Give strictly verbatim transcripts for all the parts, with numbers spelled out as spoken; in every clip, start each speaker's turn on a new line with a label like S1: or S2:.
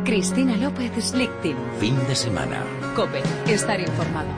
S1: Cristina López Slichting.
S2: Fin de semana.
S1: COPE. Estar informado.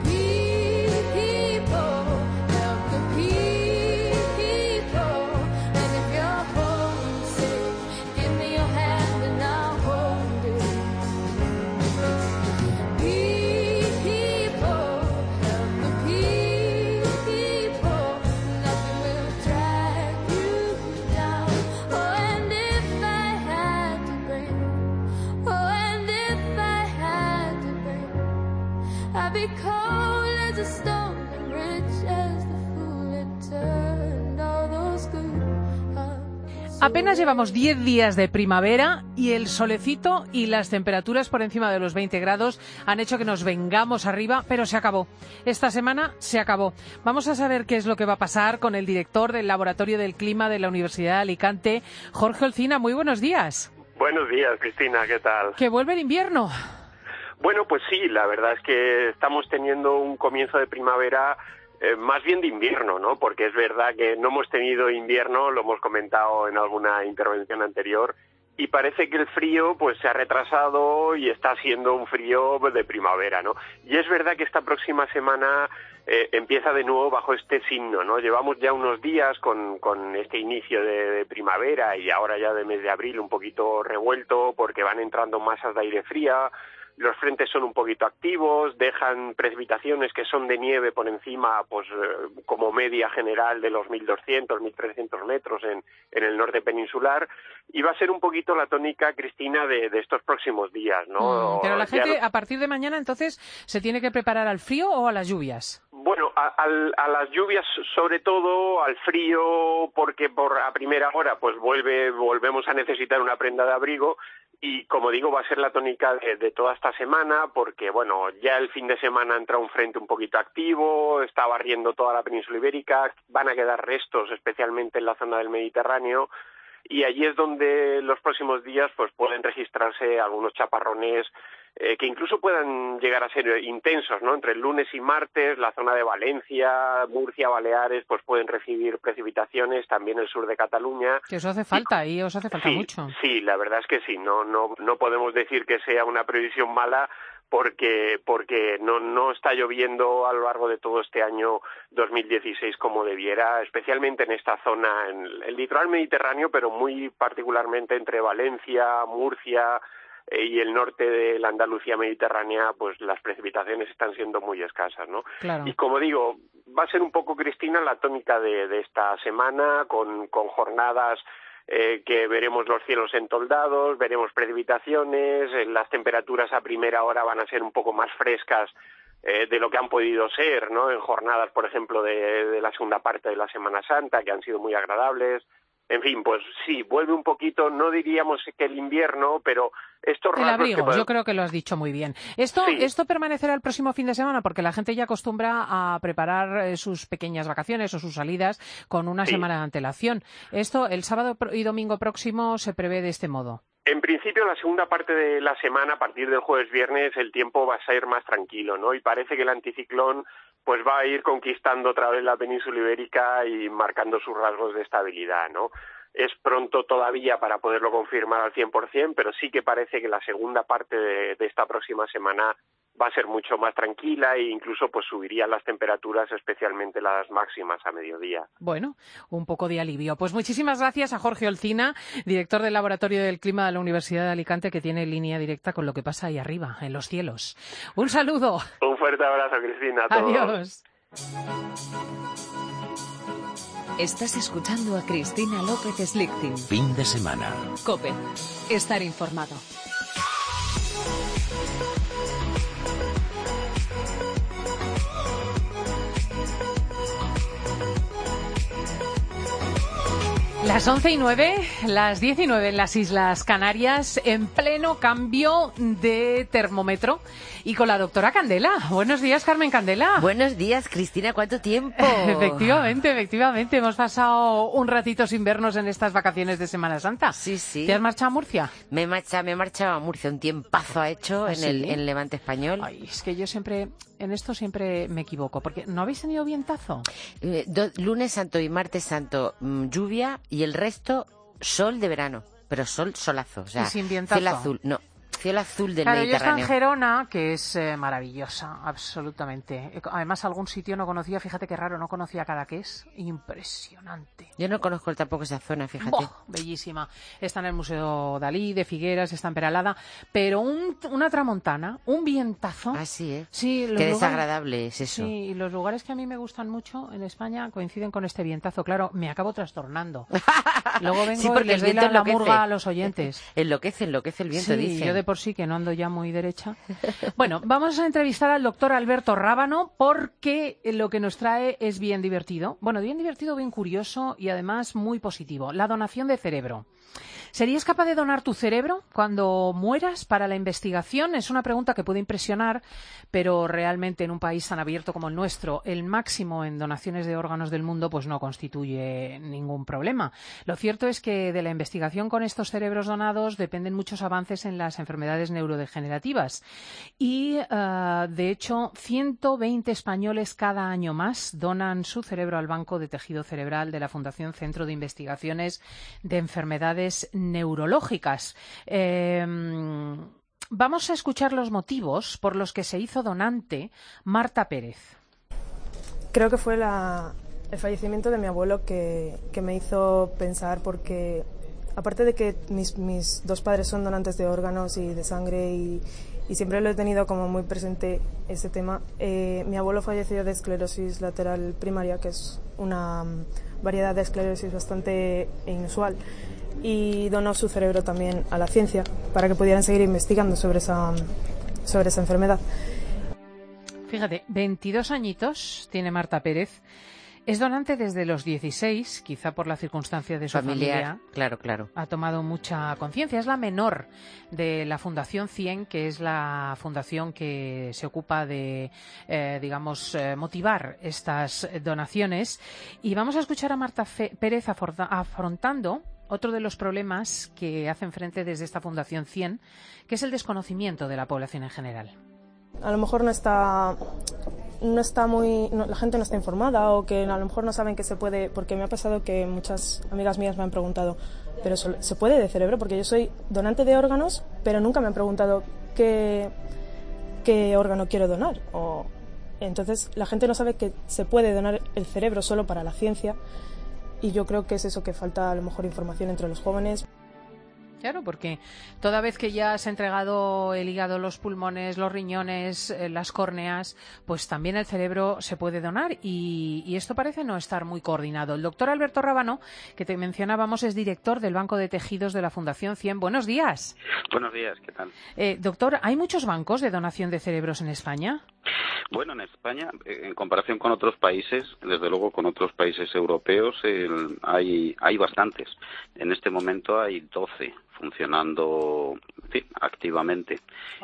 S3: Apenas llevamos diez días de primavera y el solecito y las temperaturas por encima de los veinte grados han hecho que nos vengamos arriba, pero se acabó. Esta semana se acabó. Vamos a saber qué es lo que va a pasar con el director del Laboratorio del Clima de la Universidad de Alicante, Jorge Olcina. Muy buenos días.
S4: Buenos días, Cristina, ¿qué tal?
S3: Que vuelve el invierno.
S4: Bueno, pues sí, la verdad es que estamos teniendo un comienzo de primavera Eh, más bien de invierno, ¿no? Porque es verdad que no hemos tenido invierno, lo hemos comentado en alguna intervención anterior, y parece que el frío pues se ha retrasado y está siendo un frío de primavera, ¿no? Y es verdad que esta próxima semana eh, empieza de nuevo bajo este signo, ¿no? Llevamos ya unos días con, con este inicio de, de primavera y ahora ya de mes de abril un poquito revuelto porque van entrando masas de aire fría. Los frentes son un poquito activos, dejan precipitaciones que son de nieve por encima, pues eh, como media general de los mil doscientos, mil trescientos metros en, en el norte peninsular, y va a ser un poquito la tónica, Cristina, de, de estos próximos días, ¿no?
S3: Mm, pero la gente,
S4: no...
S3: a partir de mañana, entonces, ¿se tiene que preparar al frío o a las lluvias?
S4: Bueno, a, a, a las lluvias, sobre todo, al frío, porque por a primera hora, pues vuelve, volvemos a necesitar una prenda de abrigo. Y como digo, va a ser la tónica de, de toda esta semana porque, bueno, ya el fin de semana entra un frente un poquito activo, está barriendo toda la península ibérica, van a quedar restos, especialmente en la zona del Mediterráneo, y allí es donde los próximos días pues pueden registrarse algunos chaparrones eh, que incluso puedan llegar a ser intensos, ¿no? Entre el lunes y martes, la zona de Valencia, Murcia, Baleares, pues pueden recibir precipitaciones, también el sur de Cataluña.
S3: Que eso hace falta, y, y os hace falta
S4: sí,
S3: mucho.
S4: Sí, la verdad es que sí, no, no, no podemos decir que sea una previsión mala, porque porque no no está lloviendo a lo largo de todo este año dos mil dieciséis como debiera, especialmente en esta zona, en el litoral mediterráneo, pero muy particularmente entre Valencia, Murcia eh, y el norte de la Andalucía mediterránea, pues las precipitaciones están siendo muy escasas, ¿no?
S3: Claro.
S4: Y como digo, va a ser un poco, Cristina, la tónica de, de esta semana, con, con jornadas Eh, que veremos los cielos entoldados, veremos precipitaciones, eh, las temperaturas a primera hora van a ser un poco más frescas eh, de lo que han podido ser, ¿no? En jornadas, por ejemplo, de, de la segunda parte de la Semana Santa, que han sido muy agradables. En fin, pues sí, vuelve un poquito, no diríamos que el invierno, pero estos
S3: el abrigo,
S4: que podemos...
S3: yo creo que lo has dicho muy bien. Esto,
S4: sí.
S3: esto permanecerá el próximo fin de semana porque la gente ya acostumbra a preparar eh, sus pequeñas vacaciones o sus salidas con una
S4: sí.
S3: semana de antelación. Esto, el sábado y domingo próximo, se prevé de este modo.
S4: En principio, la segunda parte de la semana, a partir del jueves-viernes, el tiempo va a ser más tranquilo, ¿no? Y parece que el anticiclón pues va a ir conquistando otra vez la península ibérica y marcando sus rasgos de estabilidad, ¿no? Es pronto todavía para poderlo confirmar al cien por ciento, pero sí que parece que la segunda parte de, de esta próxima semana va a ser mucho más tranquila e incluso pues subirían las temperaturas, especialmente las máximas a mediodía.
S3: Bueno, un poco de alivio. Pues muchísimas gracias a Jorge Olcina, director del Laboratorio del Clima de la Universidad de Alicante, que tiene línea directa con lo que pasa ahí arriba, en los cielos. Un saludo.
S4: Un fuerte abrazo, Cristina. A todos.
S3: Adiós.
S1: Estás escuchando a Cristina López Slichting.
S2: Fin de semana.
S1: COPE. Estar informado.
S3: Las once y nueve, las diez y nueve en las Islas Canarias, en pleno cambio de termómetro. Y con la doctora Candela. Buenos días, Carmen Candela.
S5: Buenos días, Cristina. ¿Cuánto tiempo?
S3: Efectivamente, efectivamente. Hemos pasado un ratito sin vernos en estas vacaciones de Semana Santa.
S5: Sí, sí.
S3: ¿Te has marchado a Murcia?
S5: Me he marchado, me he marchado a Murcia. Un tiempazo ha hecho
S3: ¿Ah,
S5: en,
S3: sí?
S5: el, en Levante Español.
S3: Ay, es que yo siempre, en esto siempre me equivoco. Porque ¿no habéis tenido vientazo?
S5: Eh, do, lunes santo y martes santo, mmm, lluvia, y el resto sol de verano. Pero sol, solazo. O sea,
S3: ¿Y sin vientazo?
S5: cielo azul. No. cielo azul del
S3: claro, yo está en
S5: Mediterráneo.
S3: Gerona, que es eh, maravillosa, absolutamente. Además, algún sitio no conocía, fíjate qué raro, no conocía Cadaqués. Impresionante.
S5: Yo no conozco tampoco esa zona, fíjate.
S3: ¡Boh! Bellísima. Está en el Museo Dalí de Figueras, está en Peralada, pero un, una tramontana, un vientazo.
S5: Ah, sí, ¿eh?
S3: Sí, los
S5: Qué
S3: lugares-
S5: desagradable es eso.
S3: Sí, y los lugares que a mí me gustan mucho en España coinciden con este vientazo. Claro, me acabo trastornando. Luego vengo
S5: Sí,
S3: y
S5: porque
S3: les
S5: el
S3: doy
S5: viento
S3: la, la
S5: enloquece.
S3: murga a los oyentes.
S5: Enloquece, enloquece el viento,
S3: Sí,
S5: dicen.
S3: yo de por sí que no ando ya muy derecha. Bueno, vamos a entrevistar al doctor Alberto Rábano porque lo que nos trae es bien divertido. Bueno, bien divertido, bien curioso y además muy positivo. La donación de cerebro. ¿Serías capaz de donar tu cerebro cuando mueras para la investigación? Es una pregunta que puede impresionar, pero realmente en un país tan abierto como el nuestro, el máximo en donaciones de órganos del mundo pues no constituye ningún problema. Lo cierto es que de la investigación con estos cerebros donados dependen muchos avances en las enfermedades neurodegenerativas. Y, uh, de hecho, ciento veinte españoles cada año más donan su cerebro al Banco de Tejido Cerebral de la Fundación Centro de Investigaciones de Enfermedades Neurológicas. Eh, vamos a escuchar los motivos por los que se hizo donante Marta Pérez.
S6: Creo que fue la, el fallecimiento de mi abuelo que, que me hizo pensar, porque aparte de que mis, mis dos padres son donantes de órganos y de sangre y, y siempre lo he tenido como muy presente ese tema, eh, mi abuelo falleció de esclerosis lateral primaria, que es una variedad de esclerosis bastante inusual, y donó su cerebro también a la ciencia para que pudieran seguir investigando sobre esa, sobre esa enfermedad.
S3: Fíjate, veintidós añitos tiene Marta Pérez. Es donante desde los dieciséis, quizá por la circunstancia de su
S5: Familiar,
S3: familia.
S5: claro, claro.
S3: Ha tomado mucha conciencia. Es la menor de la Fundación cien, que es la fundación que se ocupa de, eh, digamos, eh, motivar estas donaciones. Y vamos a escuchar a Marta Fe- Pérez aforda- afrontando otro de los problemas que hacen frente desde esta Fundación cien, que es el desconocimiento de la población en general.
S6: A lo mejor no está, no está muy, no, la gente no está informada, o que a lo mejor no saben que se puede, porque me ha pasado que muchas amigas mías me han preguntado, pero ¿se puede de cerebro? Porque yo soy donante de órganos, pero nunca me han preguntado qué, qué órgano quiero donar. O, entonces la gente no sabe que se puede donar el cerebro solo para la ciencia, y yo creo que es eso, que falta a lo mejor información entre los jóvenes.
S3: Claro, porque toda vez que ya has entregado el hígado, los pulmones, los riñones, eh, las córneas, pues también el cerebro se puede donar y, y esto parece no estar muy coordinado. El doctor Alberto Rábano, que te mencionábamos, es director del Banco de Tejidos de la Fundación cien. Buenos días.
S7: Buenos días, ¿qué tal?
S3: Eh, doctor, ¿hay muchos bancos de donación de cerebros en España?
S7: Bueno, en España, en comparación con otros países, desde luego con otros países europeos, el, hay, hay bastantes. En este momento hay doce funcionando, en fin, activamente.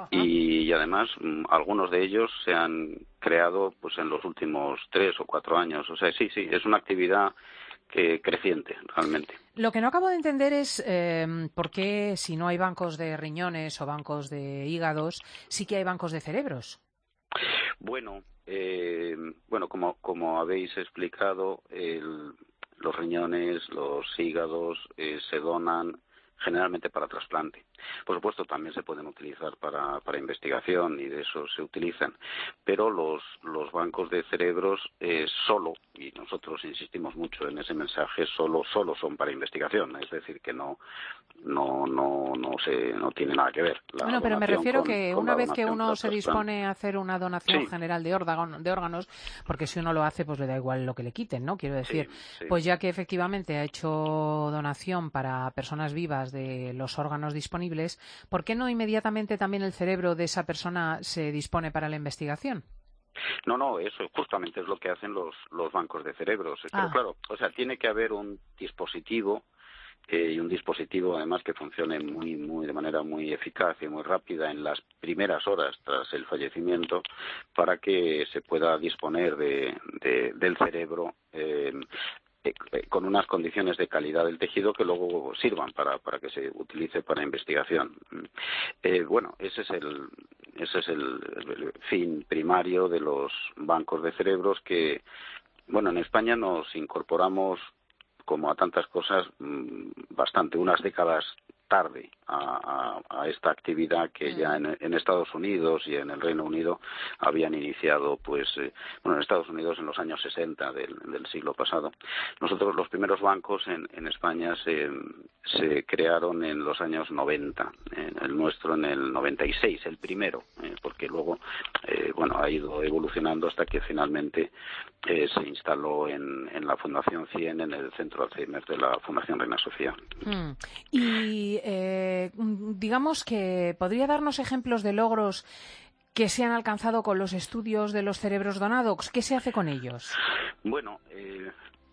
S7: Y, y además, algunos de ellos se han creado pues en los últimos tres o cuatro años. O sea, sí, sí, es una actividad que creciente, realmente.
S3: Lo que no acabo de entender es eh, por qué, si no hay bancos de riñones o bancos de hígados, sí que hay bancos de cerebros.
S7: Bueno, eh, bueno, como como habéis explicado, el, los riñones, los hígados eh, se donan generalmente para trasplante. Por supuesto, también se pueden utilizar para, para investigación y de eso se utilizan, pero los, los bancos de cerebros eh, solo, y nosotros insistimos mucho en ese mensaje, solo solo son para investigación, es decir, que no no no no se no tiene nada que ver. La
S3: bueno, pero me refiero
S7: con,
S3: que
S7: con
S3: una
S7: la
S3: vez que
S7: donación
S3: uno
S7: para
S3: se
S7: trasplante.
S3: dispone a hacer una donación
S7: Sí.
S3: general de, órgano, de órganos, porque si uno lo hace, pues le da igual lo que le quiten, ¿no? Quiero decir,
S7: Sí, sí.
S3: pues ya que efectivamente ha hecho donación para personas vivas de los órganos disponibles, ¿por qué no inmediatamente también el cerebro de esa persona se dispone para la investigación?
S7: No, no, eso justamente es lo que hacen los, los bancos de cerebros. Pero
S3: Ah.
S7: claro, o sea, tiene que haber un dispositivo eh, y un dispositivo además que funcione muy, muy de manera muy eficaz y muy rápida en las primeras horas tras el fallecimiento para que se pueda disponer de, de, del cerebro eh, eh, con unas condiciones de calidad del tejido que luego sirvan para, para que se utilice para investigación. Eh, bueno, ese es el ese es el, el fin primario de los bancos de cerebros que, bueno, en España nos incorporamos como a tantas cosas bastante, unas décadas tarde a, a, a esta actividad que ya en, en Estados Unidos y en el Reino Unido habían iniciado, pues, eh, bueno, en Estados Unidos en los años sesenta del, del siglo pasado. Nosotros, los primeros bancos en, en España se, se crearon en los años noventa, eh, el nuestro en el noventa y seis, el primero, eh, porque luego, eh, bueno, ha ido evolucionando hasta que finalmente eh, se instaló en, en la Fundación cien, en el Centro Alzheimer de la Fundación Reina Sofía.
S3: Mm. Y eh, digamos que podría darnos ejemplos de logros que se han alcanzado con los estudios de los cerebros donados. ¿Qué se hace con ellos?
S7: Bueno, eh,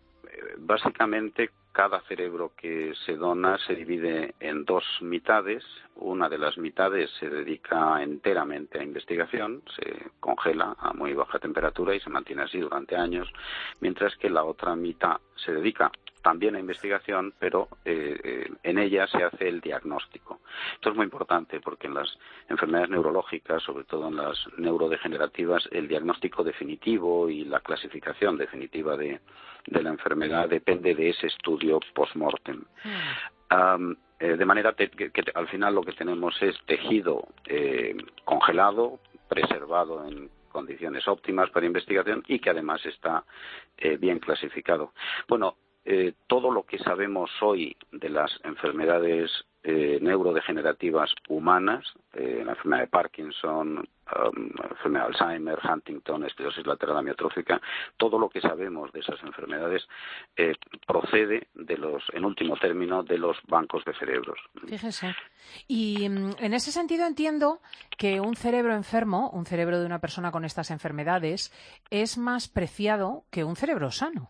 S7: básicamente cada cerebro que se dona se divide en dos mitades. Una de las mitades se dedica enteramente a investigación, se congela a muy baja temperatura y se mantiene así durante años, mientras que la otra mitad se dedica también a investigación, pero eh, eh, en ella se hace el diagnóstico. Esto es muy importante porque en las enfermedades neurológicas, sobre todo en las neurodegenerativas, el diagnóstico definitivo y la clasificación definitiva de, de la enfermedad depende de ese estudio post-mortem. Mm. Um, eh, de manera que, que, que al final lo que tenemos es tejido eh, congelado, preservado en condiciones óptimas para investigación y que además está eh, bien clasificado. Bueno, Eh, todo lo que sabemos hoy de las enfermedades eh, neurodegenerativas humanas, eh, la enfermedad de Parkinson, um, la enfermedad de Alzheimer, Huntington, esclerosis lateral amiotrófica, todo lo que sabemos de esas enfermedades eh, procede de los, en último término, de los bancos de cerebros.
S3: Fíjese. Y en ese sentido entiendo que un cerebro enfermo, un cerebro de una persona con estas enfermedades, es más preciado que un cerebro sano.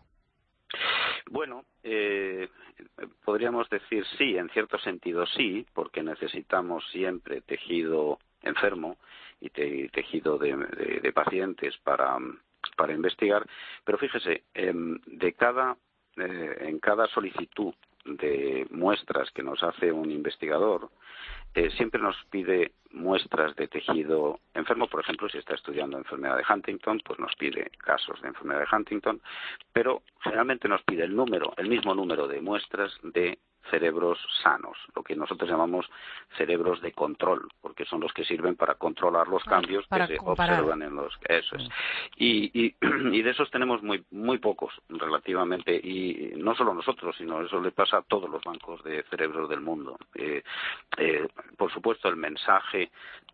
S7: Bueno, eh, podríamos decir sí, en cierto sentido sí, porque necesitamos siempre tejido enfermo y te, tejido de, de, de pacientes para, para investigar, pero fíjese, eh, de cada, eh, en cada solicitud de muestras que nos hace un investigador, eh, siempre nos pide muestras de tejido enfermo. Por ejemplo, si está estudiando enfermedad de Huntington, pues nos pide casos de enfermedad de Huntington, pero generalmente nos pide el número, el mismo número de muestras de cerebros sanos, lo que nosotros llamamos cerebros de control, porque son los que sirven para controlar los cambios
S3: para
S7: que se
S3: comparar.
S7: observan en los... Eso es. Y, y, y de esos tenemos muy muy pocos, relativamente, y no solo nosotros, sino eso le pasa a todos los bancos de cerebros del mundo. Eh, eh, por supuesto, el mensaje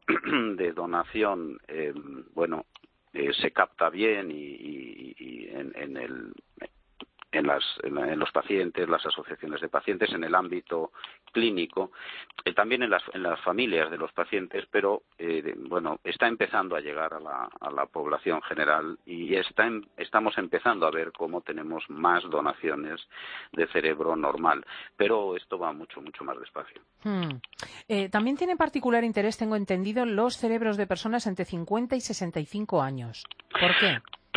S7: de donación, eh, bueno, eh, se capta bien y, y, y en, en el... En, las, en, en los pacientes, las asociaciones de pacientes, en el ámbito clínico, eh, también en las, en las familias de los pacientes, pero eh, de, bueno, está empezando a llegar a la, a la población general y está en, estamos empezando a ver cómo tenemos más donaciones de cerebro normal, pero esto va mucho, mucho más despacio.
S3: Hmm. Eh, también tiene particular interés, tengo entendido, los cerebros de personas entre cincuenta y sesenta y cinco años. ¿Por qué?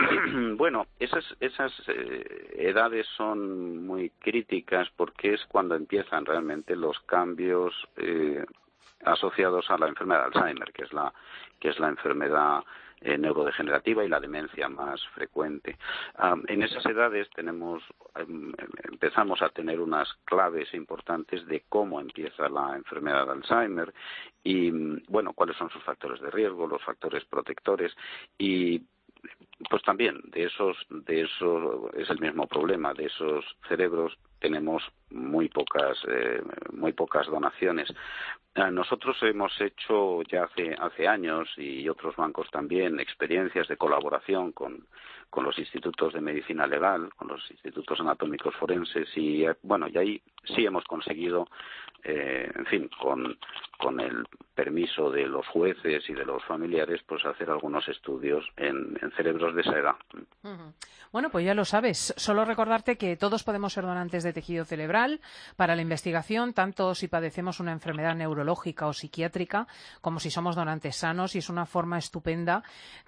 S7: Bueno, esas, esas eh, edades son muy críticas porque es cuando empiezan realmente los cambios eh, asociados a la enfermedad de Alzheimer, que es la, que es la enfermedad eh, neurodegenerativa y la demencia más frecuente. Um, en esas edades tenemos, um, empezamos a tener unas claves importantes de cómo empieza la enfermedad de Alzheimer y, bueno, cuáles son sus factores de riesgo, los factores protectores y pues también de esos de esos es el mismo problema, de esos cerebros tenemos muy pocas eh, muy pocas donaciones. Eh, nosotros hemos hecho ya hace hace años y otros bancos también experiencias de colaboración con con los institutos de medicina legal, con los institutos anatómicos forenses y eh, bueno, y ahí sí hemos conseguido eh, en fin, con con el permiso de los jueces y de los familiares, pues hacer algunos estudios en, en cerebros de esa edad.
S3: Uh-huh. Bueno, pues ya lo sabes. Solo recordarte que todos podemos ser donantes de tejido cerebral para la investigación, tanto si padecemos una enfermedad neurológica o psiquiátrica, como si somos donantes sanos, y es una forma estupenda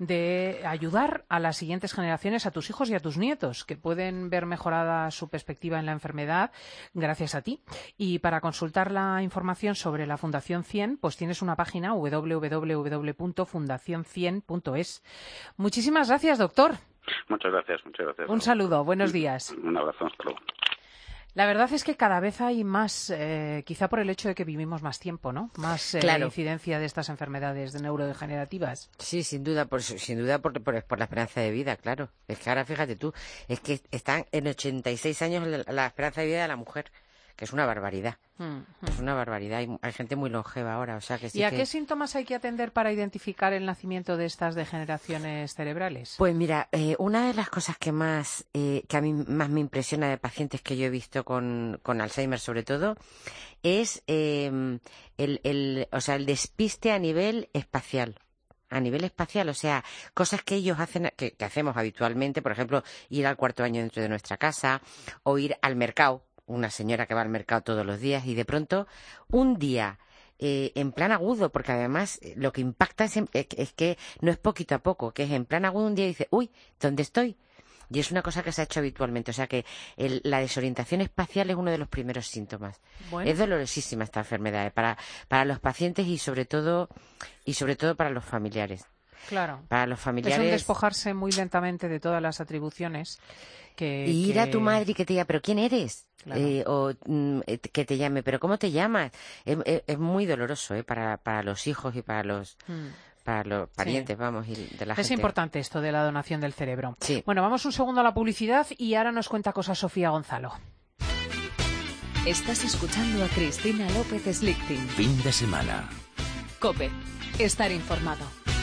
S3: de ayudar a las siguientes generaciones, a tus hijos y a tus nietos, que pueden ver mejorada su perspectiva en la enfermedad gracias a ti. Y para consultar la información sobre la Fundación cien, pues tienes una página doble u doble u doble u punto fundación cien punto es. Muchísimas gracias, doctor.
S7: Muchas gracias, muchas gracias.
S3: Un saludo, buenos días.
S7: Un abrazo, hasta luego.
S3: La verdad es que cada vez hay más, eh, quizá por el hecho de que vivimos más tiempo, ¿no? Más eh,
S5: Claro.
S3: incidencia de estas enfermedades neurodegenerativas.
S5: Sí, sin duda, por, sin duda por, por, por la esperanza de vida, claro. Es que ahora fíjate tú, es que están en ochenta y seis años la, la esperanza de vida de la mujer, que es una barbaridad.
S3: Mm, mm.
S5: Es una barbaridad. Hay, hay gente muy longeva ahora, o sea que sí
S3: ¿Y a
S5: que...
S3: qué síntomas hay que atender para identificar el nacimiento de estas degeneraciones cerebrales?
S5: Pues mira, eh, una de las cosas que más eh, que a mí más me impresiona de pacientes que yo he visto con, con Alzheimer sobre todo es eh, el, el, o sea, el despiste a nivel espacial. A nivel espacial, o sea, cosas que ellos hacen, que, que hacemos habitualmente, por ejemplo, ir al cuarto baño dentro de nuestra casa o ir al mercado, una señora que va al mercado todos los días y de pronto un día eh, en plan agudo, porque además eh, lo que impacta es, en- es, es que no es poquito a poco, que es en plan agudo un día y dice, uy, ¿dónde estoy? Y es una cosa que se ha hecho habitualmente, o sea que el- la desorientación espacial es uno de los primeros síntomas.
S3: Bueno.
S5: Es dolorosísima esta enfermedad eh, para, para los pacientes y sobre todo y sobre todo para los familiares.
S3: Claro.
S5: Para los
S3: Es
S5: familiares.
S3: un despojarse muy lentamente de todas las atribuciones que...
S5: Y ir
S3: que-
S5: a tu madre y que te diga, ¿pero quién eres?
S3: Claro.
S5: Eh, o mm, eh, que te llame, ¿pero cómo te llamas? Es, es- es muy doloroso ¿eh? para, para los hijos y para los,
S3: Mm.
S5: para los parientes, vamos, y de la
S3: Es
S5: gente.
S3: importante esto de la donación del cerebro.
S5: Sí.
S3: Bueno, vamos un segundo a la publicidad y ahora nos cuenta cosas Sofía Gonzalo.
S1: Estás escuchando a Cristina López Slichting.
S2: Fin de semana.
S1: COPE. Estar informado.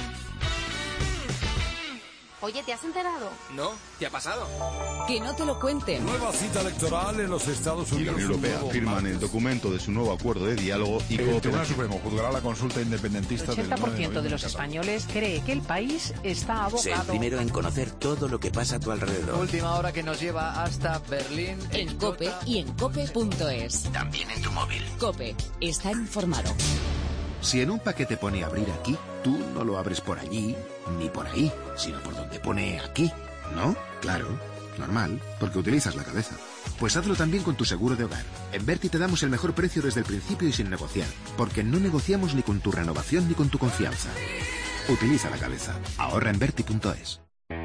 S8: Oye, ¿te has enterado?
S9: No, ¿qué ha pasado?
S1: Que no te lo cuenten.
S10: Nueva cita electoral en los Estados
S11: Y la
S10: Unidos.
S11: Unión Europea
S10: Un nuevo
S11: firman
S10: martes.
S11: el documento de su nuevo acuerdo de diálogo y
S10: El Tribunal
S11: cooperación.
S10: Supremo juzgará la consulta
S3: El
S10: independentista del
S3: ochenta por
S10: nueve de
S3: ciento de
S10: noviembre
S3: los
S10: en Cataluña.
S3: españoles cree que el país está
S2: Sé el
S3: abocado...
S2: primero en conocer todo lo que pasa a tu alrededor.
S9: Última hora que nos lleva hasta Berlín.
S1: En COPE y en cope punto es.
S2: También en tu móvil.
S1: COPE. Estar informado.
S12: Si en un paquete pone abrir aquí, tú no lo abres por allí ni por ahí, sino por donde pone aquí, ¿no? Claro, normal, porque utilizas la cabeza. Pues hazlo también con tu seguro de hogar. En Berti te damos el mejor precio desde el principio y sin negociar, porque no negociamos ni con tu renovación ni con tu confianza. Utiliza la cabeza. Ahorra en berti punto es.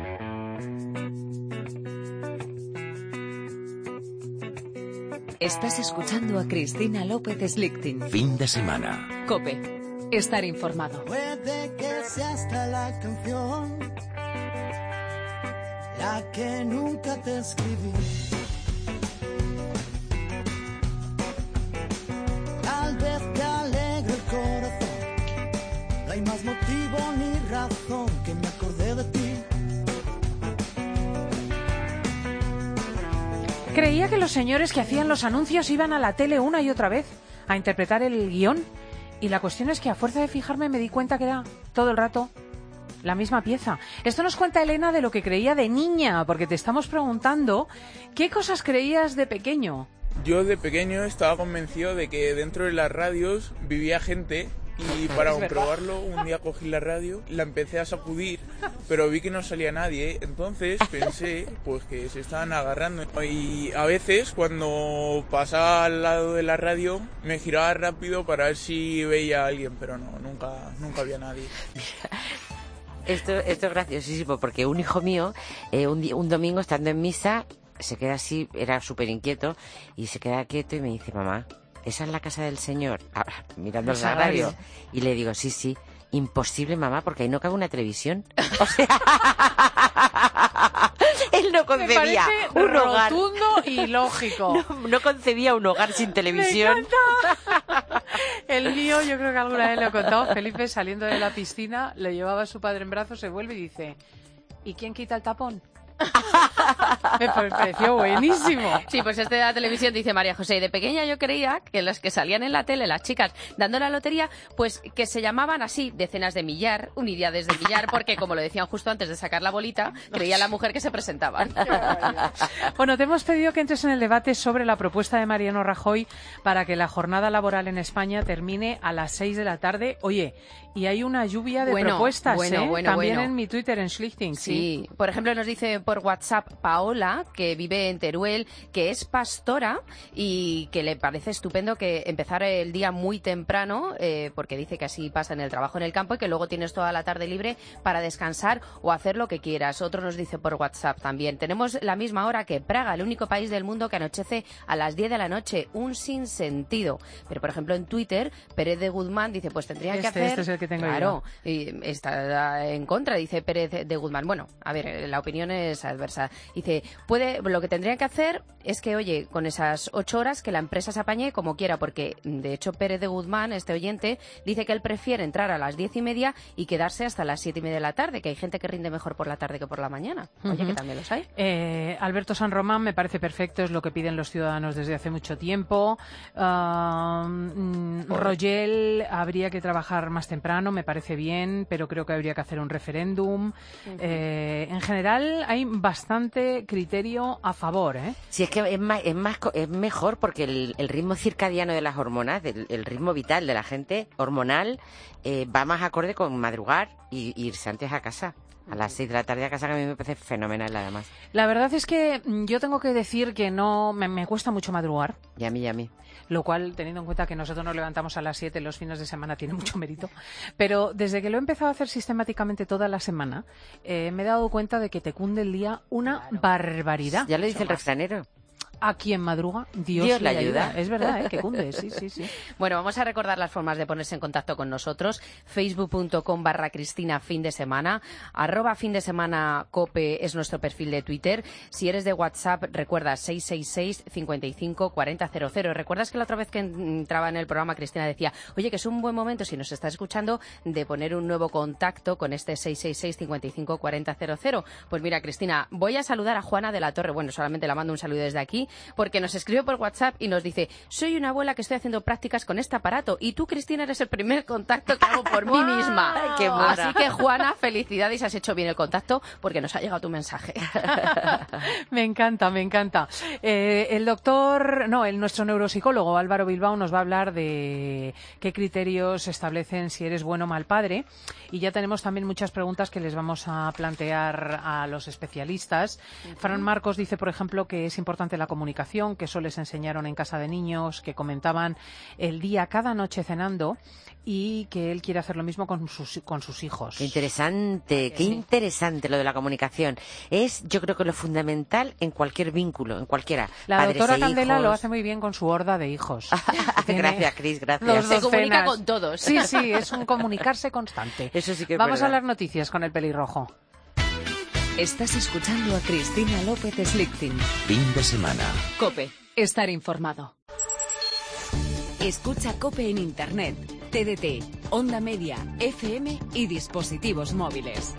S1: Estás escuchando a Cristina López Slichting.
S2: Fin de semana.
S1: COPE. Estar informado.
S13: Puede que sea hasta la canción la que nunca te escribí. Tal vez te alegre el corazón. No hay más motivo ni razón que me acordé de ti.
S3: Creía que los señores que hacían los anuncios iban a la tele una y otra vez a interpretar el guión. Y la cuestión es que a fuerza de fijarme me di cuenta que era todo el rato la misma pieza. Esto nos cuenta Elena de lo que creía de niña, porque te estamos preguntando ¿qué cosas creías de pequeño?
S14: Yo de pequeño estaba convencido de que dentro de las radios vivía gente y para
S3: Es verdad.
S14: comprobarlo un día cogí la radio, la empecé a sacudir, pero vi que no salía nadie, entonces pensé pues que se estaban agarrando y a veces cuando pasaba al lado de la radio me giraba rápido para ver si veía a alguien, pero no, nunca, nunca había nadie.
S5: Esto, esto es graciosísimo porque un hijo mío, eh, un, di- un domingo estando en misa, se queda así, era súper inquieto, y se queda quieto y me dice, mamá, ¿esa es la casa del Señor? Ahora, mirando
S3: Esa
S5: la radio.
S3: radio.
S5: Y le digo, sí, sí, imposible, mamá, porque ahí no cabe una televisión. O sea, él no
S3: Me
S5: concebía
S3: parece
S5: un hogar.
S3: rotundo y lógico.
S5: No, no concebía un hogar sin televisión.
S3: Me encanta. El mío, yo creo que alguna vez lo he contado, Felipe saliendo de la piscina, le llevaba a su padre en brazos, se vuelve y dice, ¿y quién quita el tapón? Me pareció buenísimo.
S8: Sí, pues este de la televisión dice María José. Y de pequeña yo creía que las que salían en la tele, las chicas dando la lotería, pues que se llamaban así, decenas de millar, unidades de millar, porque como lo decían justo antes de sacar la bolita, creía la mujer que se presentaba.
S3: Bueno, te hemos pedido que entres en el debate sobre la propuesta de Mariano Rajoy para que la jornada laboral en España termine a las seis de la tarde. Oye, y hay una lluvia de
S8: Bueno,
S3: propuestas,
S8: bueno,
S3: ¿eh?
S8: bueno,
S3: También
S8: bueno.
S3: en mi Twitter, en Schlichting.
S8: Sí, por ejemplo, nos dice por WhatsApp Paola, que vive en Teruel, que es pastora y que le parece estupendo que empezar el día muy temprano, eh, porque dice que así pasa en el trabajo en el campo y que luego tienes toda la tarde libre para descansar o hacer lo que quieras. Otro nos dice por WhatsApp también. Tenemos la misma hora que Praga, el único país del mundo que anochece a las diez de la noche. Un sinsentido. Pero, por ejemplo, en Twitter, Pérez de Guzmán dice, pues tendrían
S3: este,
S8: que hacer...
S3: Este es el que tengo
S8: claro,
S3: yo.
S8: Y está en contra, dice Pérez de Guzmán. Bueno, a ver, la opinión es adversa. Dice, puede, lo que tendrían que hacer es que, oye, con esas ocho horas que la empresa se apañe como quiera, porque, de hecho, Pérez de Guzmán, este oyente, dice que él prefiere entrar a las diez y media y quedarse hasta las siete y media de la tarde, que hay gente que rinde mejor por la tarde que por la mañana. Oye, uh-huh. que también los hay.
S3: Eh, Alberto San Román me parece perfecto, es lo que piden los ciudadanos desde hace mucho tiempo. Uh, mm, Rogel, habría que trabajar más temprano, me parece bien, pero creo que habría que hacer un referéndum. Uh-huh. Eh, en general hay bastante criterio a favor, ¿eh?
S5: Sí, es que es más, es más, es mejor porque el, el ritmo circadiano de las hormonas, del, el ritmo vital de la gente hormonal, eh, va más acorde con madrugar y, y irse antes a casa. A las seis de la tarde a casa, que a mí me parece fenomenal, además.
S3: La verdad es que yo tengo que decir que no me, me cuesta mucho madrugar.
S5: Y a mí, y a mí.
S3: Lo cual, teniendo en cuenta que nosotros nos levantamos a las siete los fines de semana, tiene mucho mérito. Pero desde que lo he empezado a hacer sistemáticamente toda la semana, eh, me he dado cuenta de que te cunde el día una claro. barbaridad.
S5: Ya lo dice el refranero.
S3: A quien madruga, Dios,
S5: Dios
S3: le
S5: le ayuda.
S3: ayuda. Es verdad, ¿eh? Que cunde, sí, sí, sí.
S8: Bueno, vamos a recordar las formas de ponerse en contacto con nosotros. Facebook.com barra Cristina fin de semana. Arroba fin de semana cope es nuestro perfil de Twitter. Si eres de WhatsApp, recuerda seis seis seis, cincuenta y cinco, cuarenta cero cero. ¿Recuerdas que la otra vez que entraba en el programa Cristina decía, oye, que es un buen momento, si nos estás escuchando, de poner un nuevo contacto con este seis seis seis, cincuenta y cinco, cuarenta cero cero? Pues mira, Cristina, voy a saludar a Juana de la Torre. Bueno, solamente la mando un saludo desde aquí, porque nos escribe por WhatsApp y nos dice, soy una abuela que estoy haciendo prácticas con este aparato y tú, Cristina, eres el primer contacto que hago por mí misma.
S5: Ay, qué mona.
S8: Así que, Juana, felicidades, has hecho bien el contacto porque nos ha llegado tu mensaje.
S3: Me encanta, me encanta. Eh, el doctor, no, el nuestro neuropsicólogo Álvaro Bilbao nos va a hablar de qué criterios establecen si eres bueno o mal padre, y ya tenemos también muchas preguntas que les vamos a plantear a los especialistas. Uh-huh. Fran Marcos dice, por ejemplo, que es importante la comunicación, que eso les enseñaron en casa de niños, que comentaban el día cada noche cenando, y que él quiere hacer lo mismo con sus, con sus hijos.
S5: Qué interesante, qué sí. interesante lo de la comunicación. Es, yo creo que lo fundamental en cualquier vínculo, en cualquiera.
S3: La
S5: Padres
S3: doctora
S5: e
S3: Candela
S5: hijos.
S3: lo hace muy bien con su horda de hijos.
S5: Gracias, Cris, gracias.
S8: Se comunica con todos.
S3: Sí, sí, es un comunicarse constante.
S5: Eso sí que es
S3: Vamos
S5: verdad.
S3: a las noticias con el pelirrojo.
S1: Estás escuchando a Cristina López Slichting.
S2: Fin de semana.
S1: COPE. Estar informado. Escucha COPE en Internet, T D T, Onda Media, F M y dispositivos móviles.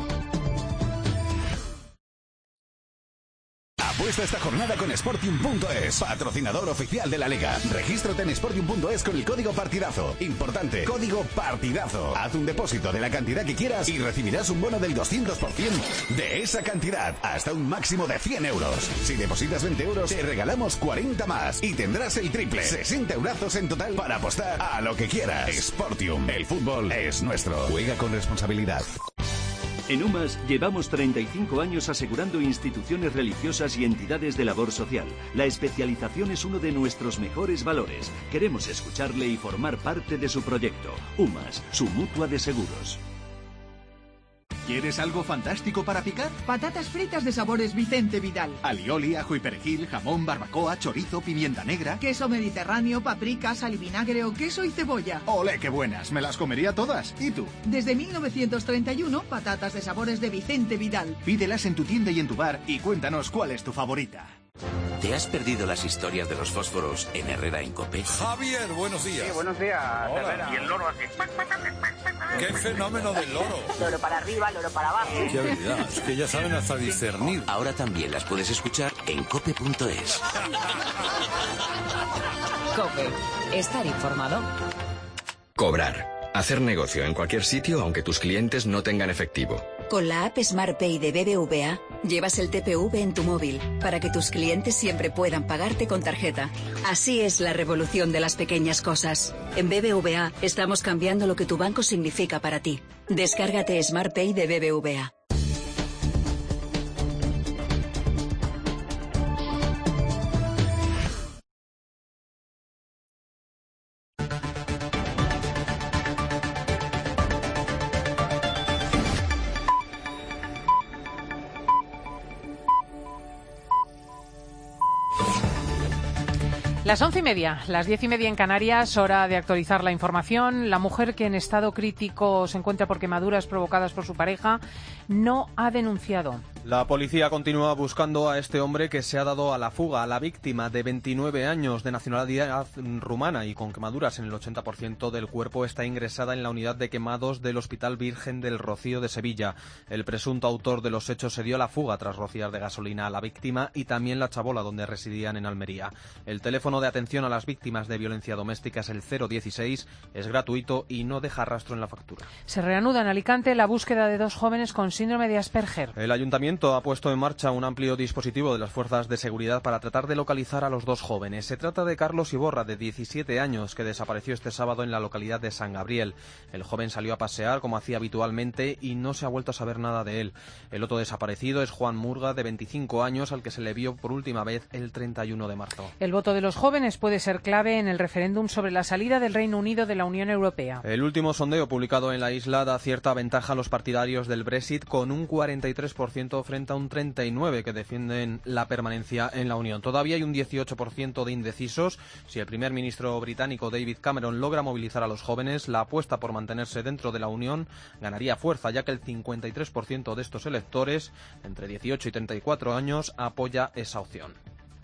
S15: Apuesta esta jornada con Sportium punto es, patrocinador oficial de la Liga. Regístrate en Sportium punto es con el código partidazo. Importante, código partidazo. Haz un depósito de la cantidad que quieras y recibirás un bono del doscientos por ciento de esa cantidad, hasta un máximo de cien euros. Si depositas veinte euros, te regalamos cuarenta más y tendrás el triple. sesenta eurazos en total para apostar a lo que quieras. Sportium, el fútbol es nuestro. Juega con responsabilidad.
S16: En UMAS llevamos treinta y cinco años asegurando instituciones religiosas y entidades de labor social. La especialización es uno de nuestros mejores valores. Queremos escucharle y formar parte de su proyecto. UMAS, su mutua de seguros.
S17: ¿Quieres algo fantástico para picar?
S18: Patatas fritas de sabores Vicente Vidal.
S17: Alioli, ajo y perejil, jamón, barbacoa, chorizo, pimienta negra.
S18: Queso mediterráneo, paprika, sal y vinagre o queso y cebolla.
S17: ¡Olé, qué buenas! Me las comería todas. ¿Y tú?
S18: Desde mil novecientos treinta y uno, patatas de sabores de Vicente Vidal.
S17: Pídelas en tu tienda y en tu bar y cuéntanos cuál es tu favorita.
S2: ¿Te has perdido las historias de los fósforos en Herrera en COPE?
S10: Javier, buenos días.
S19: Sí, buenos días, Herrera.
S10: Y el loro hace... ¡Qué fenómeno del loro!
S19: Loro para arriba, loro para abajo.
S10: ¡Qué habilidad! Es que ya saben hasta discernir.
S2: Ahora también las puedes escuchar en cope punto es.
S1: COPE. Estar informado.
S20: Cobrar. Hacer negocio en cualquier sitio aunque tus clientes no tengan efectivo.
S21: Con la app SmartPay de B B V A, llevas el T P V en tu móvil para que tus clientes siempre puedan pagarte con tarjeta. Así es la revolución de las pequeñas cosas. En B B V A estamos cambiando lo que tu banco significa para ti. Descárgate SmartPay de B B V A.
S3: Las once y media, las diez y media en Canarias, hora de actualizar la información. La mujer que en estado crítico se encuentra por quemaduras provocadas por su pareja no ha denunciado.
S4: La policía continúa buscando a este hombre que se ha dado a la fuga. La víctima, de veintinueve años, de nacionalidad rumana y con quemaduras en el ochenta por ciento del cuerpo, está ingresada en la unidad de quemados del Hospital Virgen del Rocío de Sevilla. El presunto autor de los hechos se dio a la fuga tras rociar de gasolina a la víctima y también la chabola donde residían en Almería. El teléfono de atención a las víctimas de violencia doméstica es el cero dieciséis, es gratuito y no deja rastro en la factura.
S3: Se reanuda en Alicante la búsqueda de dos jóvenes con síndrome de Asperger.
S4: El ayuntamiento ha puesto en marcha un amplio dispositivo de las fuerzas de seguridad para tratar de localizar a los dos jóvenes. Se trata de Carlos Iborra, de diecisiete años, que desapareció este sábado en la localidad de San Gabriel. El joven salió a pasear como hacía habitualmente y no se ha vuelto a saber nada de él. El otro desaparecido es Juan Murga, de veinticinco años, al que se le vio por última vez el treinta y uno de marzo.
S3: El voto de los jóvenes puede ser clave en el referéndum sobre la salida del Reino Unido de la Unión Europea.
S4: El último sondeo publicado en la isla da cierta ventaja a los partidarios del Brexit, con un cuarenta y tres por ciento frente a un treinta y nueve por ciento que defienden la permanencia en la Unión. Todavía hay un dieciocho por ciento de indecisos. Si el primer ministro británico David Cameron logra movilizar a los jóvenes, la apuesta por mantenerse dentro de la Unión ganaría fuerza, ya que el cincuenta y tres por ciento de estos electores, entre dieciocho y treinta y cuatro años, apoya esa opción.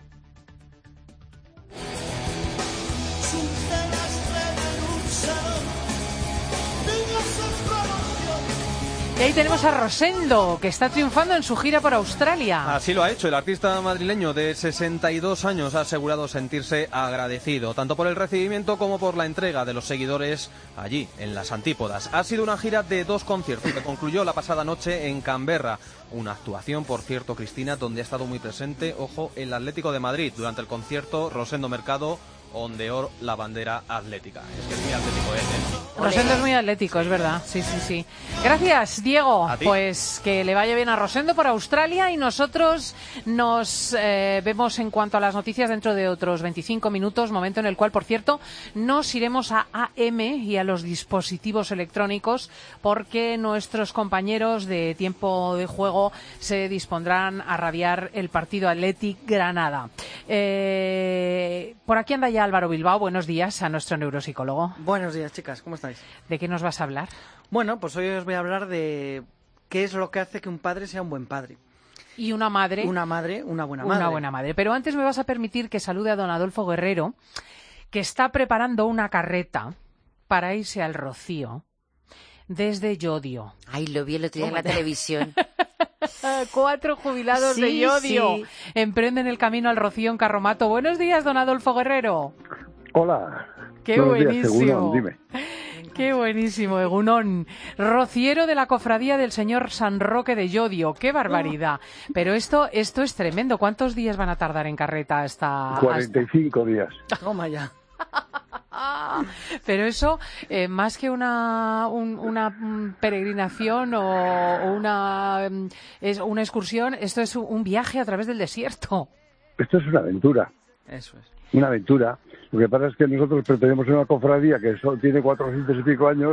S3: Y ahí tenemos a Rosendo, que está triunfando en su gira por Australia.
S4: Así lo ha hecho. El artista madrileño de sesenta y dos años ha asegurado sentirse agradecido, tanto por el recibimiento como por la entrega de los seguidores allí, en las antípodas. Ha sido una gira de dos conciertos que concluyó la pasada noche en Canberra. Una actuación, por cierto, Cristina, donde ha estado muy presente, ojo, el Atlético de Madrid. Durante el concierto, Rosendo Mercado ondeó la bandera atlética. Es que es muy atlético, ¿eh?
S3: Rosendo es muy atlético, es verdad. Sí, sí, sí. Gracias, Diego. Pues que le vaya bien a Rosendo por Australia y nosotros nos eh, vemos en cuanto a las noticias dentro de otros veinticinco minutos, momento en el cual, por cierto, nos iremos a A M y a los dispositivos electrónicos porque nuestros compañeros de tiempo de juego se dispondrán a radiar el partido Athletic Granada. Eh, por aquí anda ya Álvaro Bilbao. Buenos días a nuestro neuropsicólogo.
S22: Buenos días, chicas. ¿Cómo estáis?
S3: ¿De qué nos vas a hablar?
S22: Bueno, pues hoy os voy a hablar de qué es lo que hace que un padre sea un buen padre.
S3: Y una madre.
S22: Una madre, una buena madre.
S3: Una buena madre. Pero antes me vas a permitir que salude a don Adolfo Guerrero, que está preparando una carreta para irse al Rocío desde Llodio.
S5: Ay, lo vi el otro día en la televisión.
S3: Cuatro jubilados
S5: Sí,
S3: de Llodio
S5: sí.
S3: emprenden el camino al Rocío en Carromato. Buenos días, don Adolfo Guerrero.
S23: Hola.
S3: Qué
S23: Buenos días,
S3: buenísimo.
S23: Egunon, dime.
S3: Qué buenísimo, Egunón. Rociero de la cofradía del señor San Roque de Llodio. ¡Qué barbaridad! Pero esto esto es tremendo. ¿Cuántos días van a tardar en carreta hasta...?
S23: cuarenta y cinco días.
S22: Toma ya.
S3: hasta... Pero eso, eh, más que una, un, una peregrinación o, o una, es una excursión, esto es un viaje a través del desierto.
S23: Esto es una aventura.
S22: Eso es.
S23: Una aventura. Lo que pasa es que nosotros pertenecemos a una cofradía que so, tiene cuatrocientos y pico años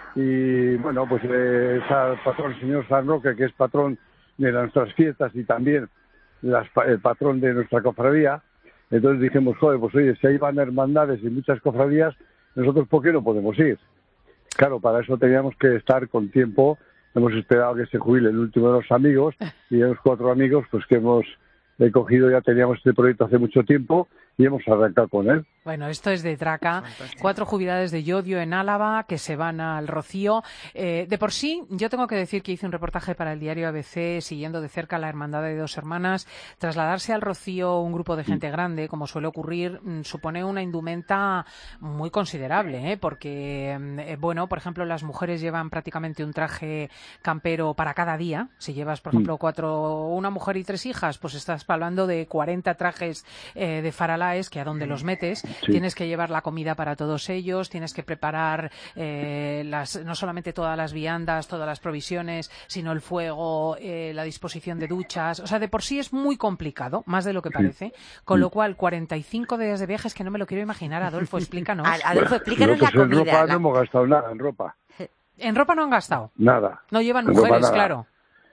S23: y, bueno, pues eh, es al patrón, el señor San Roque, que es patrón de nuestras fiestas y también las, el patrón de nuestra cofradía. Entonces dijimos, joder, pues oye, si ahí van hermandades y muchas cofradías, nosotros ¿por qué no podemos ir? Claro, para eso teníamos que estar con tiempo. Hemos esperado que se jubile el último de los amigos y los cuatro amigos pues que hemos he cogido, ya teníamos este proyecto hace mucho tiempo y hemos arrancado con él.
S3: Bueno, esto es de traca. Cuatro jubilados de Llodio en Álava que se van al Rocío. Eh, de por sí, yo tengo que decir que hice un reportaje para el diario A B C siguiendo de cerca la hermandad de dos hermanas. Trasladarse al Rocío un grupo de gente grande, como suele ocurrir, supone una indumenta muy considerable, ¿eh? Porque, eh, bueno, por ejemplo, las mujeres llevan prácticamente un traje campero para cada día. Si llevas, por ejemplo, cuatro, una mujer y tres hijas, pues estás hablando de cuarenta trajes eh, de faralaes, que a dónde los metes. Sí. Tienes que llevar la comida para todos ellos, tienes que preparar eh, las, no solamente todas las viandas, todas las provisiones, sino el fuego, eh, la disposición de duchas. O sea, de por sí es muy complicado, más de lo que parece. Con lo cual, cuarenta y cinco días de viajes que no me lo quiero imaginar. Adolfo, explícanos.
S5: Adolfo, explícanos la comida.
S23: En ropa
S5: la...
S23: no hemos gastado nada, en ropa.
S3: ¿En ropa no han gastado?
S23: Nada.
S3: No llevan mujeres, claro.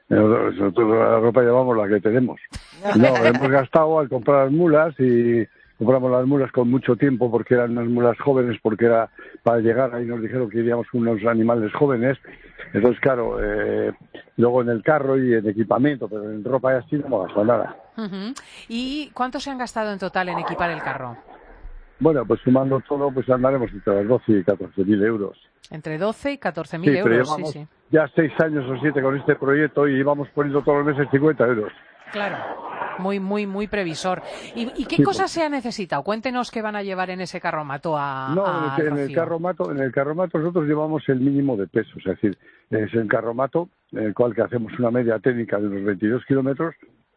S23: Nosotros la ropa llevamos la que tenemos. No, hemos gastado al comprar mulas y, compramos las mulas con mucho tiempo porque eran unas mulas jóvenes, porque era para llegar ahí nos dijeron que iríamos con unos animales jóvenes. Entonces, claro, eh, luego en el carro y en equipamiento, pero en ropa y así no hemos gastado nada.
S3: Uh-huh. ¿Y cuánto se han gastado en total en equipar el carro?
S23: Bueno, pues sumando todo, pues andaremos entre los doce y catorce mil euros.
S3: Entre doce y catorce mil
S23: sí, pero
S3: euros,
S23: llevamos
S3: sí, sí.
S23: Ya seis años o siete con este proyecto y íbamos poniendo todos los meses cincuenta euros.
S3: Claro, muy, muy, muy previsor. ¿Y, y qué
S23: Sí,
S3: cosas
S23: pues.
S3: se ha necesitado? Cuéntenos qué van a llevar en ese carromato a,
S23: No,
S3: a
S23: en el, en el
S3: Rocío.
S23: carromato, en el carromato nosotros llevamos el mínimo de peso, es decir, es el carromato en el cual que hacemos una media técnica de unos veintidós kilómetros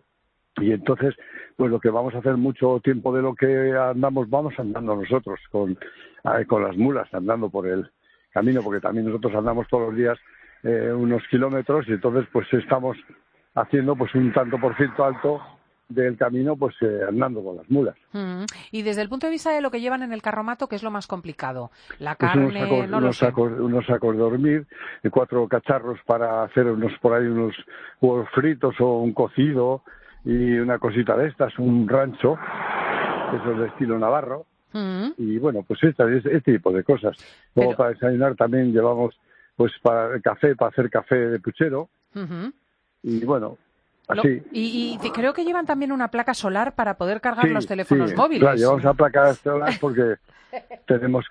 S23: y entonces, pues lo que vamos a hacer mucho tiempo de lo que andamos, vamos andando nosotros con, eh, con las mulas, andando por el camino, porque también nosotros andamos todos los días eh, unos kilómetros y entonces pues estamos haciendo pues un tanto por ciento alto del camino pues eh, andando con las mulas.
S3: Mm. Y desde el punto de vista de lo que llevan en el carromato, ¿qué es lo más complicado? La
S23: Pues
S3: carne,
S23: unos sacos,
S3: no lo
S23: unos
S3: sé.
S23: sacos, unos sacos de dormir, eh, cuatro cacharros para hacer unos por ahí unos huevos fritos o un cocido y una cosita de estas, un rancho, eso es de estilo navarro,
S3: Mm.
S23: y bueno, pues esta, este tipo de cosas. Luego
S3: Pero-
S23: para desayunar también llevamos pues para el café, para hacer café de puchero,
S3: Ujú.
S23: y bueno,
S3: Lo-
S23: así.
S3: y, y te- creo que llevan también una placa solar para poder cargar
S23: Sí,
S3: los teléfonos
S23: sí,
S3: móviles.
S23: Claro, llevamos a placa solar porque tenemos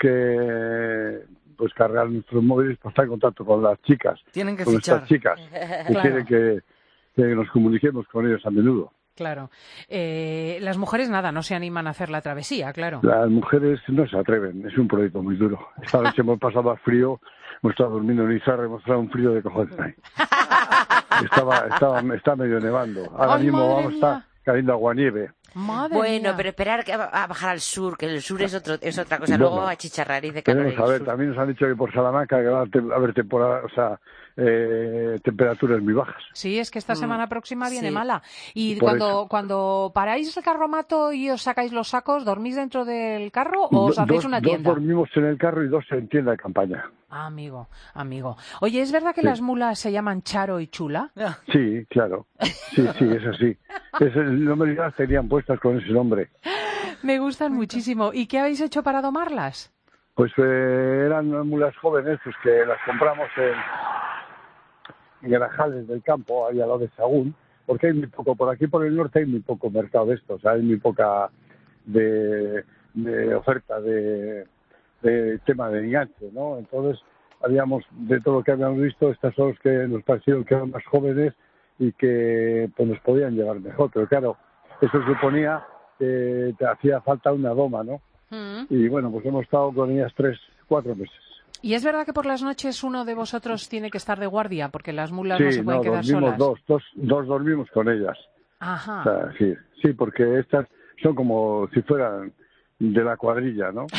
S23: que pues cargar nuestros móviles para estar en contacto con las chicas.
S22: Tienen que
S23: con
S22: fichar.
S23: nuestras chicas. Y
S3: Claro.
S23: quieren que, que nos comuniquemos con ellos a menudo.
S3: Claro. Eh, las mujeres nada, no se animan a hacer la travesía, claro.
S23: Las mujeres no se atreven, es un proyecto muy duro. Esta noche hemos pasado a frío, hemos estado durmiendo en Izarra, hemos estado un frío de cojones ahí. Estaba, estaba, está medio nevando. Ahora
S3: Ay,
S23: mismo
S3: madre
S23: vamos a estar cayendo aguanieve.
S3: Madre
S5: Bueno,
S3: mía.
S5: pero esperar que a, a bajar al sur, que el sur es otro es otra cosa.
S23: Bueno,
S5: Luego a chicharrar y de calor
S23: Tenemos
S5: en
S23: a
S5: el
S23: ver,
S5: sur.
S23: también nos han dicho que por Salamanca que va a te- a haber temporada, o sea, eh, temperaturas muy bajas.
S3: Sí, es que esta semana próxima viene
S5: sí.
S3: mala. Y
S23: Por
S3: cuando,
S23: eso.
S3: cuando paráis el carromato y os sacáis los sacos, ¿dormís dentro del carro o os
S23: Do-
S3: hacéis
S23: dos,
S3: una
S23: dos
S3: tienda?
S23: dormimos en el carro y dos en tienda de campaña.
S3: Ah, amigo, amigo. Oye, ¿es verdad que
S23: Sí.
S3: las mulas se llaman Charo y Chula?
S23: Sí, claro. Sí, sí, es así. Es el nombre ya las tenían puestas con ese nombre.
S3: Me gustan muchísimo. ¿Y qué habéis hecho para domarlas?
S23: Pues eh, eran mulas jóvenes pues que las compramos en, en Grajales del campo, ahí al lado de Sagún, porque hay muy poco, por aquí por el norte hay muy poco mercado de esto, o sea, hay muy poca de, de oferta de, de tema de enganche, ¿no? Entonces, habíamos, de todo lo que habíamos visto, estas son las que nos parecieron que eran más jóvenes y que pues nos podían llevar mejor, pero claro, eso suponía que te hacía falta una doma, ¿no?
S3: Mm.
S23: Y bueno, pues hemos estado con ellas tres, cuatro meses.
S3: ¿Y es verdad que por las noches uno de vosotros tiene que estar de guardia porque las mulas no
S23: Sí,
S3: se pueden
S23: no,
S3: quedar
S23: dormimos
S3: solas?
S23: dos, dos, dos dormimos con ellas.
S3: Ajá.
S23: O sea, sí, sí, porque estas son como si fueran de la cuadrilla, ¿no?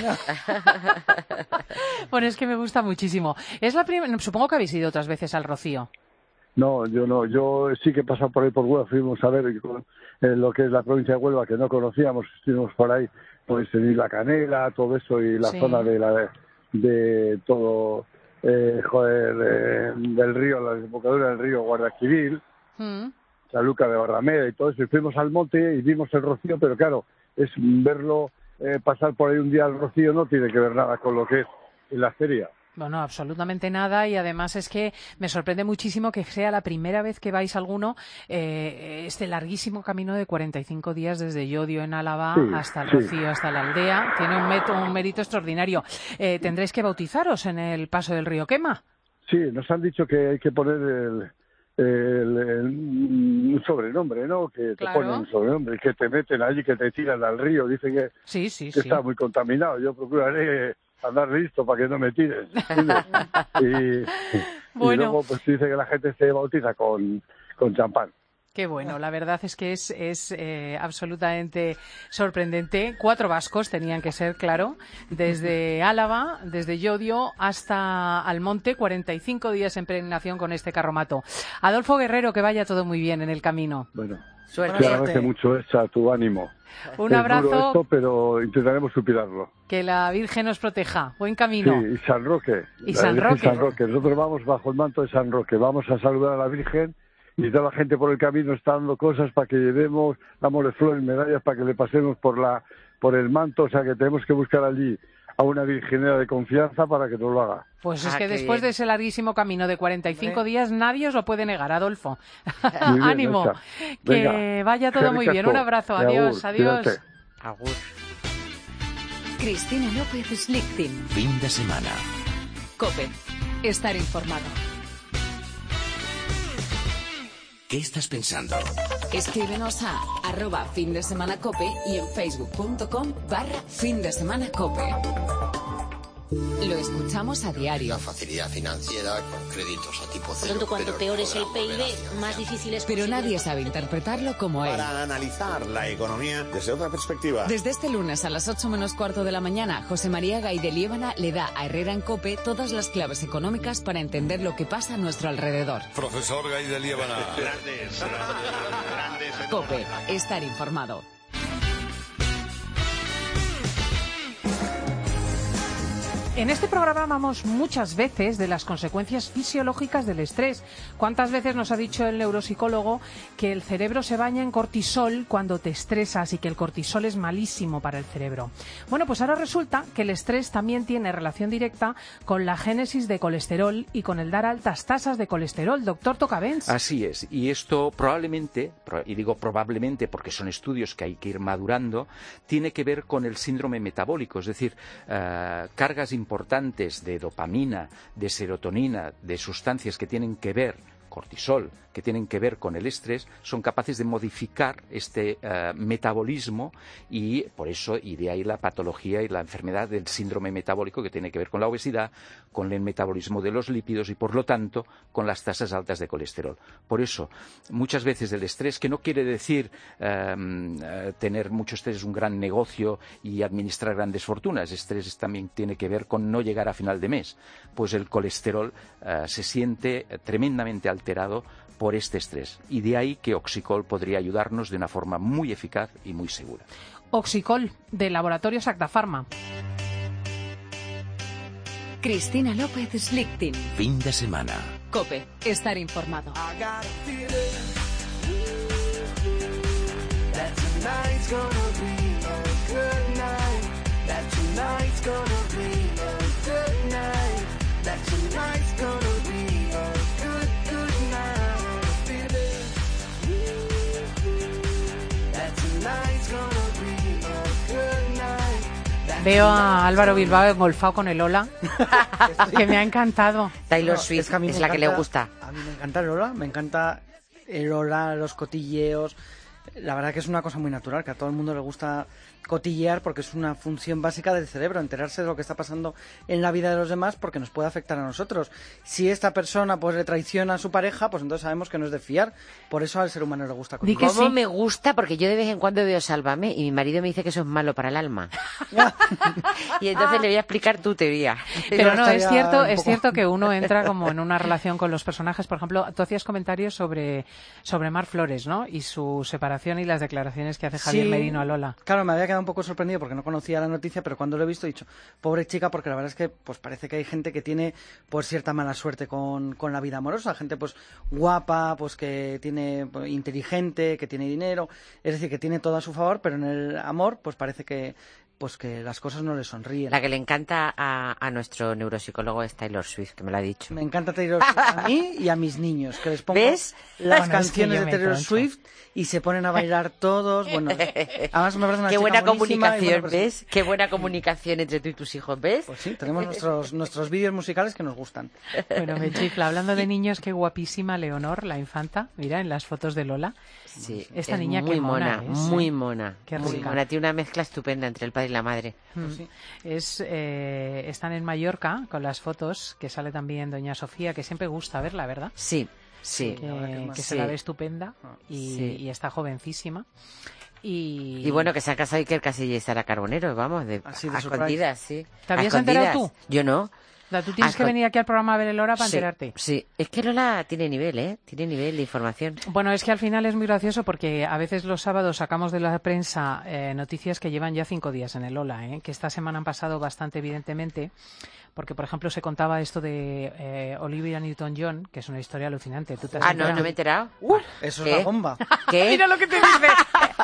S3: Bueno, es que me gusta muchísimo. Es la primera, supongo que habéis ido otras veces al Rocío.
S23: No, yo no, yo sí que he pasado por ahí por Huelva, fuimos a ver eh, lo que es la provincia de Huelva, que no conocíamos, estuvimos por ahí, pues en La Canela, todo eso, y la
S3: Sí.
S23: zona de la de todo, eh, joder, eh, del río, la desembocadura del río Guadalquivir,
S3: Mm.
S23: la Luca de Barrameda y todo eso, y fuimos al monte y vimos el Rocío, pero claro, es verlo, eh, pasar por ahí un día al Rocío no tiene que ver nada con lo que es la feria.
S3: Bueno, absolutamente nada, y además es que me sorprende muchísimo que sea la primera vez que vais alguno eh, este larguísimo camino de cuarenta y cinco días desde Llodio en Álava
S23: Sí,
S3: hasta el
S23: sí.
S3: Rocío, hasta la aldea. Tiene un, meto- un mérito extraordinario. Eh, tendréis que bautizaros en el paso del río Quema.
S23: Sí, nos han dicho que hay que poner el, el- el- un sobrenombre, ¿no? Que te
S3: Claro.
S23: ponen un sobrenombre, que te meten allí, que te tiran al río. Dicen que,
S3: Sí, sí,
S23: que
S3: sí.
S23: está muy contaminado. Yo procuraré andar listo para que no me tiren. ¿entiendes? y,
S3: Bueno.
S23: y luego pues dice que la gente se bautiza con, con champán.
S3: Qué bueno, la verdad es que es, es eh, absolutamente sorprendente. Cuatro vascos tenían que ser, claro, desde Álava, desde Llodio hasta Almonte, cuarenta y cinco días en peregrinación con este carromato. Adolfo Guerrero, que vaya todo muy bien en el camino.
S23: Bueno,
S3: Suerte.
S23: te agradece mucho esa, tu ánimo.
S3: Un
S23: Es
S3: abrazo.
S23: duro esto, pero intentaremos superarlo.
S3: Que la Virgen os proteja. Buen camino.
S23: Sí, y San Roque.
S3: Y
S23: La
S3: San
S23: Virgen
S3: Roque.
S23: San Roque. Nosotros vamos bajo el manto de San Roque. Vamos a saludar a la Virgen y toda la gente por el camino está dando cosas para que llevemos, dámosle flores, medallas para que le pasemos por la por el manto, o sea que tenemos que buscar allí a una virginera de confianza para que nos lo haga.
S3: Pues es
S5: Ah,
S3: que
S5: qué
S3: después
S5: bien.
S3: de ese larguísimo camino de cuarenta y cinco
S22: Hombre.
S3: días, nadie os lo puede negar, Adolfo.
S23: Muy bien,
S3: Ánimo.
S23: hecha.
S3: Que
S23: Venga.
S3: vaya todo muy bien. Un abrazo.
S23: Y agur,
S3: Adiós, adiós.
S23: cuídate.
S5: Agur.
S1: Cristina López Slichting.
S2: Fin de semana.
S1: COPE. Estar informado.
S2: ¿Qué estás pensando?
S1: Escríbenos a arroba fin de semana cope y en facebook.com barra fin de semana cope. Lo escuchamos a diario.
S6: La facilidad financiera con créditos a tipo
S7: Por
S6: cero.
S7: tanto, cuanto
S6: pero
S7: peor es el
S6: podrán
S7: P I
S6: volver a
S7: B,
S6: financiar.
S7: más difícil es
S1: Pero
S7: conseguir-
S1: nadie sabe interpretarlo como él.
S11: Para analizar la economía desde otra perspectiva.
S1: Desde este lunes a las ocho menos cuarto de la mañana, José María Gay de Liébana le da a Herrera en COPE todas las claves económicas para entender lo que pasa a nuestro alrededor.
S10: Profesor Gay de Liébana.
S11: Grandes, grandes.
S1: COPE. Estar informado.
S3: En este programa hablamos muchas veces de las consecuencias fisiológicas del estrés. ¿Cuántas veces nos ha dicho el neuropsicólogo que el cerebro se baña en cortisol cuando te estresas y que el cortisol es malísimo para el cerebro? Bueno, pues ahora resulta que el estrés también tiene relación directa con la génesis de colesterol y con el dar altas tasas de colesterol. Doctor Tocavens.
S24: Así es, y esto probablemente, y digo probablemente porque son estudios que hay que ir madurando, tiene que ver con el síndrome metabólico, es decir, uh, cargas importantes de dopamina, de serotonina, de sustancias que tienen que ver, cortisol, que tienen que ver con el estrés, son capaces de modificar este uh, metabolismo y por eso, y de ahí la patología y la enfermedad del síndrome metabólico que tiene que ver con la obesidad, con el metabolismo de los lípidos y por lo tanto con las tasas altas de colesterol. Por eso, muchas veces el estrés, que no quiere decir um, uh, tener mucho estrés es un gran negocio y administrar grandes fortunas, estrés también tiene que ver con no llegar a final de mes, pues el colesterol uh, se siente uh, tremendamente alterado por este estrés. Y de ahí que Oxicol podría ayudarnos de una forma muy eficaz y muy segura.
S3: Oxicol, de Laboratorios Acta Pharma.
S1: Cristina López Slichting.
S2: Fin de semana.
S1: COPE. Estar informado.
S3: Veo a Álvaro Bilbao engolfado con el Ola, que me ha encantado.
S5: Taylor
S22: No,
S5: Swift
S22: que a mí
S5: es,
S22: me
S5: la que le
S22: encanta-
S5: gusta.
S22: A mí me encanta el Ola, me encanta el Ola, los cotilleos. La verdad que es una cosa muy natural, que a todo el mundo le gusta cotillear porque es una función básica del cerebro, enterarse de lo que está pasando en la vida de los demás porque nos puede afectar a nosotros. Si esta persona pues le traiciona a su pareja, pues entonces sabemos que no es de fiar. Por eso al ser humano le gusta cotillear.
S5: ¿Cómo me gusta? Porque yo de vez en cuando veo Sálvame y mi marido me dice que eso es malo para el alma. Y entonces le voy a explicar tu teoría.
S3: Pero no, es
S22: estaría
S3: cierto,
S22: un
S3: es
S22: poco-
S3: cierto que uno entra como en una relación con los personajes. Por ejemplo, tú hacías comentarios sobre, sobre Mar Flores, ¿no? Y su separación y las declaraciones que hace Javier
S22: Sí,
S3: Merino a Lola.
S22: Claro, me había quedado un poco sorprendido porque no conocía la noticia, pero cuando lo he visto he dicho, pobre chica, porque la verdad es que pues parece que hay gente que tiene pues cierta mala suerte con, con la vida amorosa, gente pues guapa, pues que tiene pues, inteligente, que tiene dinero, es decir, que tiene todo a su favor, pero en el amor pues parece que pues que las cosas no le sonríen.
S5: La que le encanta a, a nuestro neuropsicólogo es Taylor Swift, que me lo ha dicho.
S22: Me encanta Taylor Swift a mí y a mis niños, que les pongo
S5: ¿Ves?
S22: las
S5: Bueno, es que
S22: canciones
S5: yo
S22: de
S5: me
S22: Taylor
S5: troncho.
S22: Swift y se ponen a bailar todos. Bueno, además me parece una
S5: Qué
S22: chica
S5: buena
S22: buenísima y
S5: comunicación,
S22: buena persona.
S5: ¿ves? Qué buena comunicación entre tú y tus hijos, ¿ves?
S22: Pues sí, tenemos nuestros, nuestros vídeos musicales que nos gustan.
S3: Bueno, me chifla. Hablando de niños, qué guapísima Leonor, la infanta. Mira, en las fotos de Lola.
S5: Sí,
S3: Esta
S5: es
S3: niña
S5: muy
S3: qué mona,
S5: mona,
S3: es,
S5: muy
S3: ¿eh?
S5: mona,
S3: Qué
S5: muy
S3: rica.
S5: mona. Tiene una mezcla estupenda entre el padre y la madre.
S3: Mm. Es, eh, están en Mallorca con las fotos, que sale también doña Sofía, que siempre gusta verla, ¿verdad?
S5: Sí, sí.
S3: Que, que se
S5: Sí.
S3: la ve estupenda y,
S5: Sí.
S3: y está jovencísima. Y,
S5: Y bueno, que se han casado Iker Casillas y Sara Carbonero, vamos, de,
S22: Así de
S5: a
S22: surprise.
S5: escondidas, sí.
S3: ¿Te
S5: A
S3: habías enterado
S5: escondidas.
S3: tú?
S5: Yo no.
S3: O sea, tú tienes
S5: A
S3: que
S5: escon-
S3: venir aquí al programa a ver el hora para
S5: Sí,
S3: enterarte.
S5: Sí, es que Lola tiene nivel, ¿eh? Tiene nivel de información.
S3: Bueno, es que al final es muy gracioso porque a veces los sábados sacamos de la prensa eh, noticias que llevan ya cinco días en el Ola, ¿eh? Que esta semana han pasado bastante evidentemente, porque por ejemplo se contaba esto de eh, Olivia Newton-John, que es una historia alucinante. ¿Tú te has
S5: Ah, no,
S3: enterado?
S5: no me he enterado.
S22: Eso
S5: ¿Qué?
S22: es la bomba.
S5: ¿Qué?
S3: Mira lo que te dice.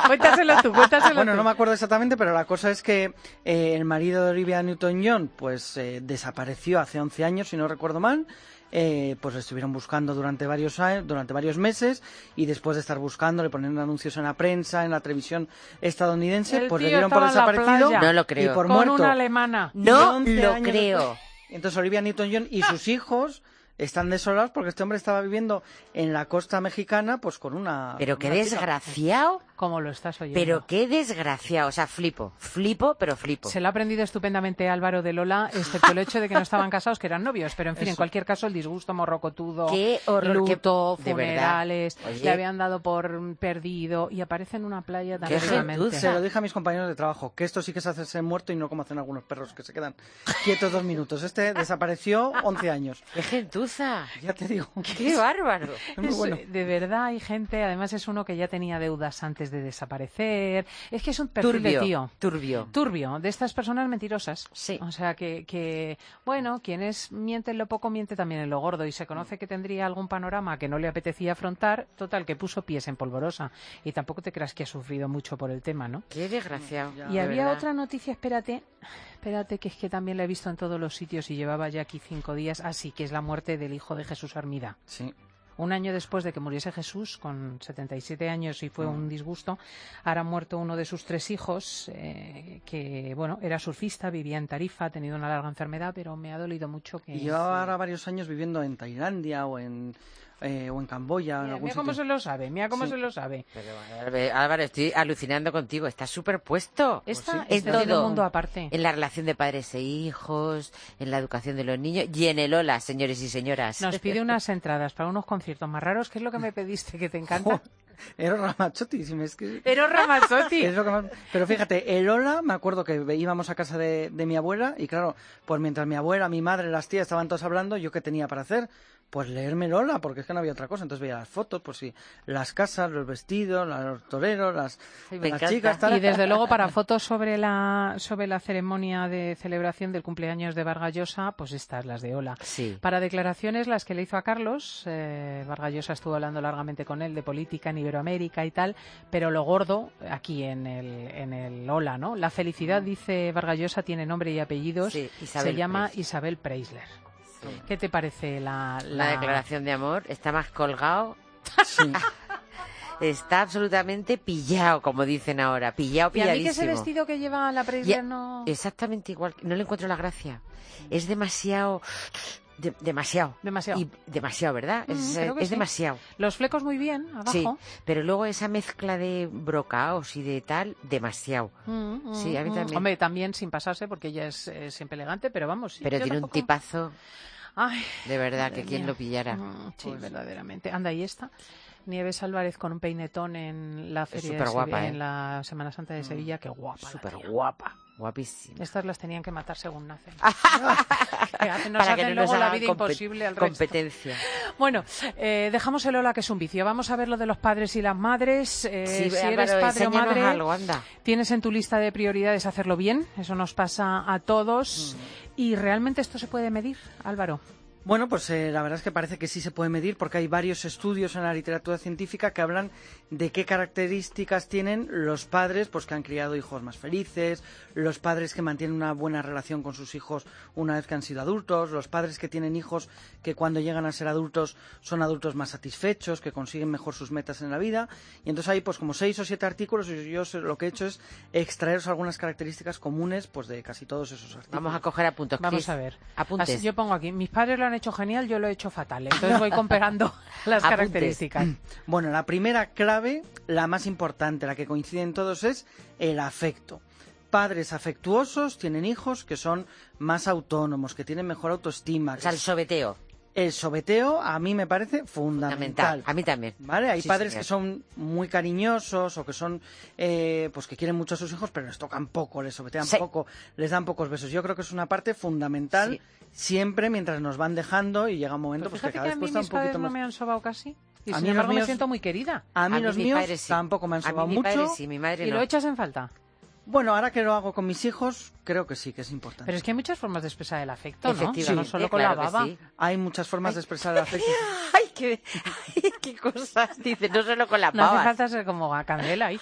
S3: Cuéntaselo tú, cuéntaselo
S22: Bueno,
S3: tú.
S22: no me acuerdo exactamente, pero la cosa es que eh, el marido de Olivia Newton-John pues eh, desapareció hace once años, si no recuerdo mal. Eh, pues lo estuvieron buscando durante varios años, durante varios meses, y después de estar buscándole, poniendo anuncios en la prensa, en la televisión estadounidense,
S3: El
S22: pues le
S3: tío
S22: dieron por
S3: estaba en la
S22: desaparecido
S3: playa.
S5: No lo creo.
S22: y por
S3: Con
S22: muerto.
S3: una alemana.
S5: No
S22: once
S5: lo
S22: años
S5: creo.
S22: después. Entonces Olivia Newton-John y sus hijos están desolados porque este hombre estaba viviendo en la costa mexicana pues con una...
S5: Pero qué
S22: una chica.
S5: desgraciado.
S3: Como lo estás oyendo.
S5: Pero qué desgraciado. O sea, flipo. Flipo, pero flipo.
S3: Se lo ha aprendido estupendamente Álvaro de Lola, excepto el hecho de que no estaban casados, que eran novios. Pero, en fin,
S22: Eso.
S3: en cualquier caso, el disgusto morrocotudo,
S5: Qué horror,
S3: luto,
S5: qué- de verdad.
S3: funerales,
S5: Oye.
S3: le habían dado por perdido y aparece en una playa tan
S5: Qué
S3: realmente.
S5: gentuza.
S22: Se lo dije a mis compañeros de trabajo, que esto sí que es hacerse muerto y no como hacen algunos perros que se quedan quietos dos minutos. Este desapareció once años.
S5: ¡Qué gentuza!
S22: Ya te digo.
S5: ¡Qué bárbaro!
S22: Es muy
S3: Es-
S22: bueno.
S3: De verdad hay gente, además es uno que ya tenía deudas antes de desaparecer. Es que es un perfil
S5: Turbio,
S3: de tío.
S5: turbio.
S3: Turbio, de estas personas mentirosas.
S5: Sí.
S3: O sea que, que, bueno, quien es miente en lo poco, miente también en lo gordo. Y se conoce que tendría algún panorama que no le apetecía afrontar, total, que puso pies en polvorosa. Y tampoco te creas que ha sufrido mucho por el tema, ¿no?
S5: ¡Qué desgraciado!
S3: Y
S5: de
S3: había
S5: verdad.
S3: otra noticia, espérate, espérate, que es que también la he visto en todos los sitios y llevaba ya aquí cinco días. Así que es la muerte del hijo de Jesús Armida.
S22: Sí.
S3: Un año después de que muriese Jesús, con setenta y siete años, y fue un disgusto, ahora ha muerto uno de sus tres hijos, eh, que, bueno, era surfista, vivía en Tarifa, ha tenido una larga enfermedad, pero me ha dolido mucho que...
S22: Y llevaba ahora varios años viviendo en Tailandia o en, eh, o en Camboya. o en
S3: Mira,
S22: algún
S3: mira cómo
S22: sitio.
S3: se lo sabe, mira cómo
S22: Sí.
S3: se lo sabe.
S5: Pero, Álvaro, estoy alucinando contigo. Está superpuesto.
S3: Esta
S5: en
S3: es de un
S5: todo.
S3: mundo aparte.
S5: En la relación de padres e hijos, en la educación de los niños y en el hola, señores y señoras.
S3: Nos pide unas entradas para unos conciertos más raros. ¿Qué es lo que me pediste que te encanta?
S22: Eros Ramazzotti, si me es que...
S3: Eros Ramazzotti.
S22: Es lo que más- Pero fíjate, el Ola, me acuerdo que íbamos a casa de, de mi abuela y claro, pues mientras mi abuela, mi madre, las tías estaban todos hablando, ¿yo qué tenía para hacer? Pues leerme el Ola, porque es que no había otra cosa. Entonces veía las fotos, pues sí, las casas, los vestidos, los toreros, las,
S5: Ay, me
S22: las
S5: encanta.
S22: chicas, tal.
S3: Y desde luego para fotos sobre la sobre la ceremonia de celebración del cumpleaños de Vargas Llosa, pues estas, las de Ola.
S5: Sí.
S3: Para declaraciones, las que le hizo a Carlos, eh, Vargas Llosa estuvo hablando largamente con él de política en Iberoamérica y tal, pero lo gordo aquí en el, en el Ola, ¿no? La felicidad, dice Vargas Llosa, tiene nombre y apellidos,
S5: Sí,
S3: se
S5: Isabel
S3: llama
S5: Preisler.
S3: Isabel Preisler.
S5: Sí.
S3: ¿Qué te parece la,
S5: La declaración de amor está más colgado.
S22: Sí.
S5: Está absolutamente pillado, como dicen ahora. Pillado,
S3: Y a mí que
S5: pilladísimo.
S3: ese vestido que lleva la Preisler
S5: Ya,
S3: no...
S5: Exactamente igual. No le encuentro la gracia. Es demasiado... de- demasiado.
S3: Demasiado.
S5: Y demasiado, ¿verdad?
S3: Mm,
S5: es
S3: creo que
S5: es
S3: sí.
S5: demasiado.
S3: Los flecos muy bien, abajo.
S5: Sí, pero luego esa mezcla de brocaos y de tal, demasiado.
S3: Mm, mm,
S5: Sí, a mí
S3: mm.
S5: también.
S3: Hombre, también sin pasarse, porque ella es eh, siempre elegante, pero vamos. sí,
S5: Pero
S3: yo
S5: tiene
S3: tampoco-
S5: un tipazo,
S3: Ay,
S5: de verdad, que
S3: madre
S5: quien
S3: mía.
S5: lo pillara.
S3: Mm, sí,
S22: Pues-
S3: verdaderamente. Anda, ahí está. Nieves Álvarez con un peinetón en la feria de
S5: superguapa,
S3: Sevilla,
S5: ¿eh?
S3: en la Semana Santa de Sevilla. Qué guapa. la
S5: Súper
S3: tía.
S5: guapa, guapísima.
S3: Estas las tenían que matar según nacen. Que hacen- nos
S5: Para que
S3: hacen
S5: no nos
S3: luego la
S5: hagan
S3: vida
S5: compe-
S3: imposible al resto.
S5: competencia.
S3: Bueno, eh, dejamos el hola que es un vicio. Vamos a ver lo de los padres y las madres. Eh,
S5: Sí,
S3: si eres
S5: Álvaro,
S3: padre o
S5: enséñanos
S3: madre,
S5: algo, anda.
S3: tienes en tu lista de prioridades hacerlo bien. Eso nos pasa a todos. ¿Y realmente esto se puede medir, Álvaro?
S22: Bueno, pues eh, la verdad es que parece que sí se puede medir porque hay varios estudios en la literatura científica que hablan de qué características tienen los padres pues que han criado hijos más felices, los padres que mantienen una buena relación con sus hijos una vez que han sido adultos, los padres que tienen hijos que cuando llegan a ser adultos son adultos más satisfechos, que consiguen mejor sus metas en la vida. Y entonces hay pues como seis o siete artículos y yo lo que he hecho es extraeros algunas características comunes pues de casi todos esos artículos.
S5: Vamos a coger apuntes.
S3: Vamos
S5: Cris.
S3: a ver.
S5: Apuntes.
S3: Así, yo pongo aquí, mis padres lo han hecho genial, yo lo he hecho fatal. Entonces voy comparando las
S5: Apuntes.
S3: características.
S22: Bueno, la primera clave, la más importante, la que coinciden todos, es el afecto. Padres afectuosos tienen hijos que son más autónomos, que tienen mejor autoestima.
S5: O sea, el sobeteo.
S22: El sobeteo a mí me parece fundamental.
S5: Fundamental. A mí también.
S22: ¿Vale? Hay
S5: Sí,
S22: padres
S5: señor.
S22: que son muy cariñosos o que son, eh, pues que quieren mucho a sus hijos, pero les tocan poco, les sobetean
S5: Sí.
S22: poco, les dan pocos besos. Yo creo que es una parte fundamental
S5: Sí.
S22: siempre mientras nos van dejando y llega un momento
S3: Pues
S22: pues, que
S3: fíjate
S22: cada
S3: que a
S22: vez
S3: mí
S22: cuesta un
S3: mis padres
S22: poquito
S3: no
S22: más.
S3: me han sobado casi. Y
S22: A
S3: sin
S22: mí los
S3: embargo me
S22: míos-
S3: siento muy querida.
S22: A mí
S5: A mí
S22: los
S5: mi
S22: míos
S5: padre sí.
S22: tampoco me han
S5: A mí
S22: sobado
S5: mi
S22: mucho.
S5: padre sí, mi madre
S3: ¿Y
S5: no.
S3: lo echas en falta?
S22: Bueno, ahora que lo hago con mis hijos, creo que sí, que es importante.
S3: Pero es que hay muchas formas de expresar el afecto, ¿no?
S5: Efectivamente,
S3: No solo con la
S5: claro que
S3: baba.
S5: sí.
S22: Hay muchas formas de expresar el afecto.
S5: ¡Ay, qué, ay, qué cosas! Dice, no solo con las
S3: No hace
S5: pavas.
S3: falta ser como a Candela ahí.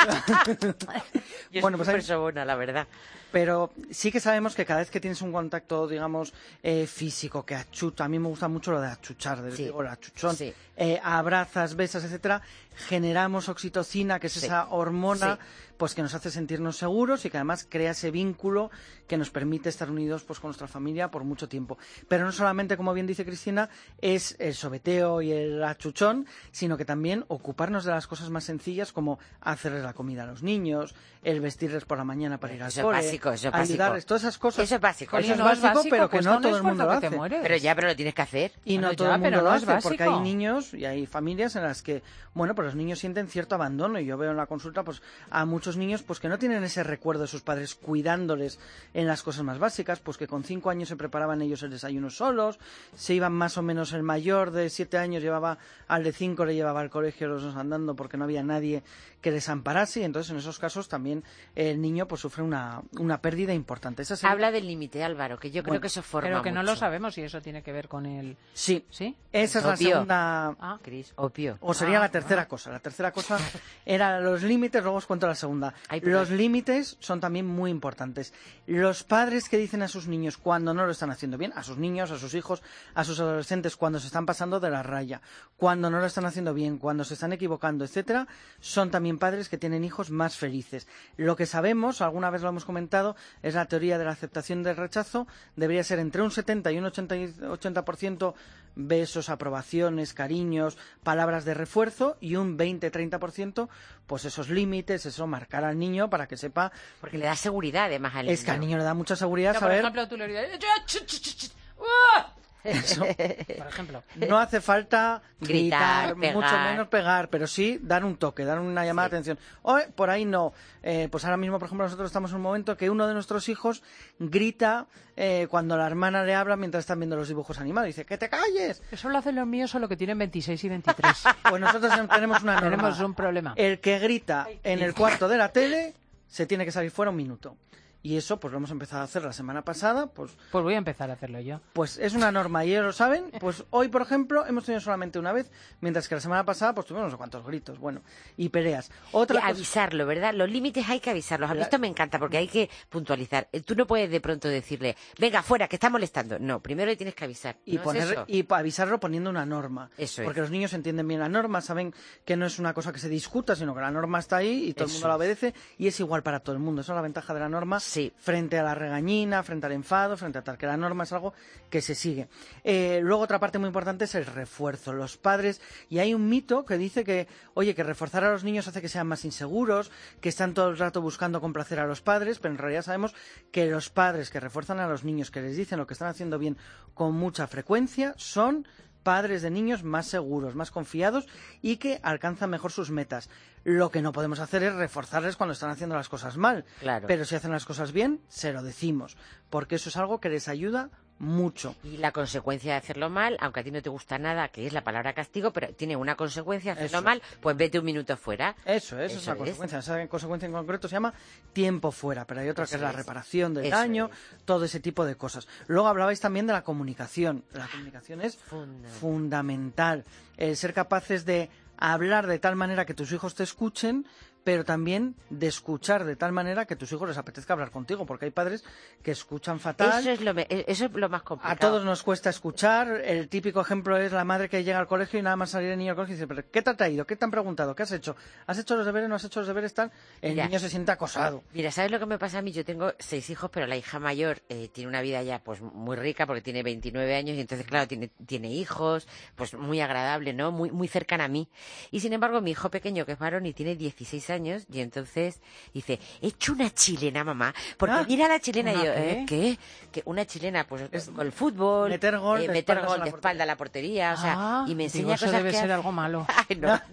S5: Yo
S22: Bueno,
S5: soy
S22: pues hay-
S5: súper sobona, la verdad.
S22: Pero sí que sabemos que cada vez que tienes un contacto, digamos, eh, físico, que achucha, a mí me gusta mucho lo de achuchar, de,
S5: Sí.
S22: digo, el achuchón,
S5: Sí.
S22: eh, abrazas, besas, etcétera, generamos oxitocina, que es
S5: Sí.
S22: esa hormona,
S5: Sí.
S22: pues que nos hace sentirnos seguros y que además crea ese vínculo que nos permite estar unidos pues con nuestra familia por mucho tiempo. Pero no solamente, como bien dice Cristina, es el sobeteo y el achuchón, sino que también ocuparnos de las cosas más sencillas como hacerles la comida a los niños, el vestirles por la mañana para ir al
S5: Eso es
S22: cole,
S5: básico, eso es básico.
S22: ayudarles, todas esas cosas.
S5: Eso es básico.
S22: Eso
S3: Oye,
S22: es
S3: no es
S22: básico,
S3: básico,
S22: pero que
S3: cuesta
S22: no
S3: un
S22: todo el mundo lo
S3: esfuerzo que
S22: hace.
S3: te mueres.
S5: Pero ya, pero lo tienes que hacer.
S22: Y no
S3: Bueno,
S22: todo
S3: ya,
S22: el mundo
S3: pero
S22: lo
S3: no es
S22: hace, porque hay
S3: básico.
S22: niños y hay familias en las que, bueno, pues los niños sienten cierto abandono. Y yo veo en la consulta, pues, a muchos niños, pues, que no tienen ese recuerdo de sus padres cuidándoles en las cosas más básicas, pues que con cinco años se preparaban ellos el desayuno solos, se iban más o menos, el mayor de siete años llevaba al de cinco, le llevaba al colegio los dos andando porque no había nadie que les amparase, y entonces en esos casos también el niño pues sufre una, una pérdida importante. Esa sería-
S5: Habla del límite, Álvaro, que yo creo
S22: Bueno,
S5: que eso forma
S3: Pero que no
S5: mucho.
S3: lo sabemos si eso tiene que ver con el...
S22: Sí,
S3: ¿Sí?
S22: esa es la
S5: Obvio.
S22: segunda...
S3: Ah,
S5: Cris, obvio.
S22: O sería
S3: Ah,
S22: la tercera cosa. La tercera cosa era los límites, luego os cuento la segunda.
S5: Ay, perdón.
S22: Los límites son también muy importantes. Los padres que dicen a sus niños cuando no lo están haciendo bien, a sus niños, a sus hijos, a sus adolescentes, cuando se están pasando de la raya, cuando no lo están haciendo bien, cuando se están equivocando, etcétera, son también padres que tienen hijos más felices. Lo que sabemos, alguna vez lo hemos comentado, es la teoría de la aceptación del rechazo. Debería ser entre un setenta y un ochenta por ciento besos, aprobaciones, cariños, palabras de refuerzo, y un veinte treinta por ciento pues esos límites, eso, marcar al niño para que sepa.
S5: Porque le da seguridad además al niño.
S22: Es que al niño le da mucha seguridad
S3: Yo, por
S22: saber.
S3: ejemplo, tú le dirías... "Ch, ch, ch, ch, ¡uh!".
S22: Eso.
S3: Por ejemplo.
S22: No hace falta gritar,
S5: Gritar, pegar.
S22: mucho menos pegar, pero sí dar un toque, dar una llamada
S5: Sí.
S22: de atención. O por ahí no. Eh, pues ahora mismo, por ejemplo, nosotros estamos en un momento que uno de nuestros hijos grita eh, cuando la hermana le habla mientras están viendo los dibujos animados. Dice, ¡que te calles!
S3: Eso lo hacen los míos, solo que tienen veintiséis y veintitrés.
S22: Pues nosotros tenemos una norma.
S3: Tenemos un problema.
S22: El que grita en el cuarto de la tele se tiene que salir fuera un minuto. Y eso, pues lo hemos empezado a hacer la semana pasada, pues
S3: Pues voy a empezar a hacerlo yo.
S22: Pues es una norma y ellos lo saben. Pues hoy, por ejemplo, hemos tenido solamente una vez, mientras que la semana pasada pues tuvimos no sé cuántos gritos, bueno, y peleas. Otra
S5: Y
S22: cosa-
S5: avisarlo, ¿verdad? Los límites hay que avisarlos. A mí
S22: La-
S5: esto me encanta porque hay que puntualizar. Eh, Tú no puedes de pronto decirle, venga, fuera, que está molestando. No, primero le tienes que avisar.
S22: y,
S5: ¿No es
S22: poner,
S5: eso?
S22: y pa- avisarlo poniendo una norma.
S5: Eso es.
S22: Porque los niños entienden bien la norma, saben que no es una cosa que se discuta, sino que la norma está ahí y todo el
S5: Eso
S22: mundo la
S5: es.
S22: obedece, y es igual para todo el mundo. Esa es la ventaja de la norma
S5: Sí.
S22: frente a la regañina, frente al enfado, frente a tal, que la norma es algo que se sigue. Eh, luego otra parte muy importante es el refuerzo. Los padres, y hay un mito que dice que, oye, que reforzar a los niños hace que sean más inseguros, que están todo el rato buscando complacer a los padres, pero en realidad sabemos que los padres que refuerzan a los niños, que les dicen lo que están haciendo bien con mucha frecuencia, son padres de niños más seguros, más confiados y que alcanzan mejor sus metas. Lo que no podemos hacer es reforzarles cuando están haciendo las cosas mal.
S5: Claro.
S22: Pero si hacen las cosas bien, se lo decimos, porque eso es algo que les ayuda mucho.
S5: Y la consecuencia de hacerlo mal, aunque a ti no te gusta nada, que es la palabra castigo, pero tiene una consecuencia, hacerlo
S22: Eso.
S5: mal, pues vete un minuto fuera.
S22: Eso, eso, es
S5: Eso
S22: la
S5: es.
S22: consecuencia. Esa consecuencia en concreto se llama tiempo fuera, pero hay otra
S5: Eso
S22: que es la
S5: es.
S22: reparación del
S5: Eso
S22: daño, todo ese tipo de cosas. Luego hablabais también de la comunicación. La comunicación es
S5: Fundamental.
S22: fundamental. El ser capaces de hablar de tal manera que tus hijos te escuchen, pero también de escuchar de tal manera que a tus hijos les apetezca hablar contigo, porque hay padres que escuchan fatal.
S5: Eso es lo, me- eso es lo más complicado.
S22: A todos nos cuesta escuchar. El típico ejemplo es la madre que llega al colegio y nada más salir el niño al colegio y dice, ¿pero qué te ha traído? ¿Qué te han preguntado? ¿Qué has hecho? ¿Has hecho los deberes? ¿No has hecho los deberes? Tal. El
S5: Mira.
S22: niño se siente acosado.
S5: Mira, ¿sabes lo que me pasa a mí? Yo tengo seis hijos, pero la hija mayor eh, tiene una vida ya pues muy rica porque tiene veintinueve años y entonces, claro, tiene, tiene hijos, pues muy agradable, ¿no? Muy, muy cercana a mí. Y sin embargo, mi hijo pequeño, que es varón y tiene dieciséis años, y entonces dice, he hecho una chilena, mamá, porque
S22: Ah,
S5: mira la chilena. Y
S22: ¿una
S5: yo,
S22: qué?
S5: ¿eh? ¿Qué? Que una chilena, pues con el fútbol,
S22: meter gol
S5: eh,
S22: de
S5: meter
S22: espaldas
S5: gol
S22: a la
S5: de
S22: portería.
S5: espalda a la portería, o sea,
S3: Ah,
S5: y me
S3: digo,
S5: enseña
S3: eso
S5: cosas
S3: debe
S5: que
S3: ser
S5: hace-
S3: algo malo.
S5: Ay, no, no.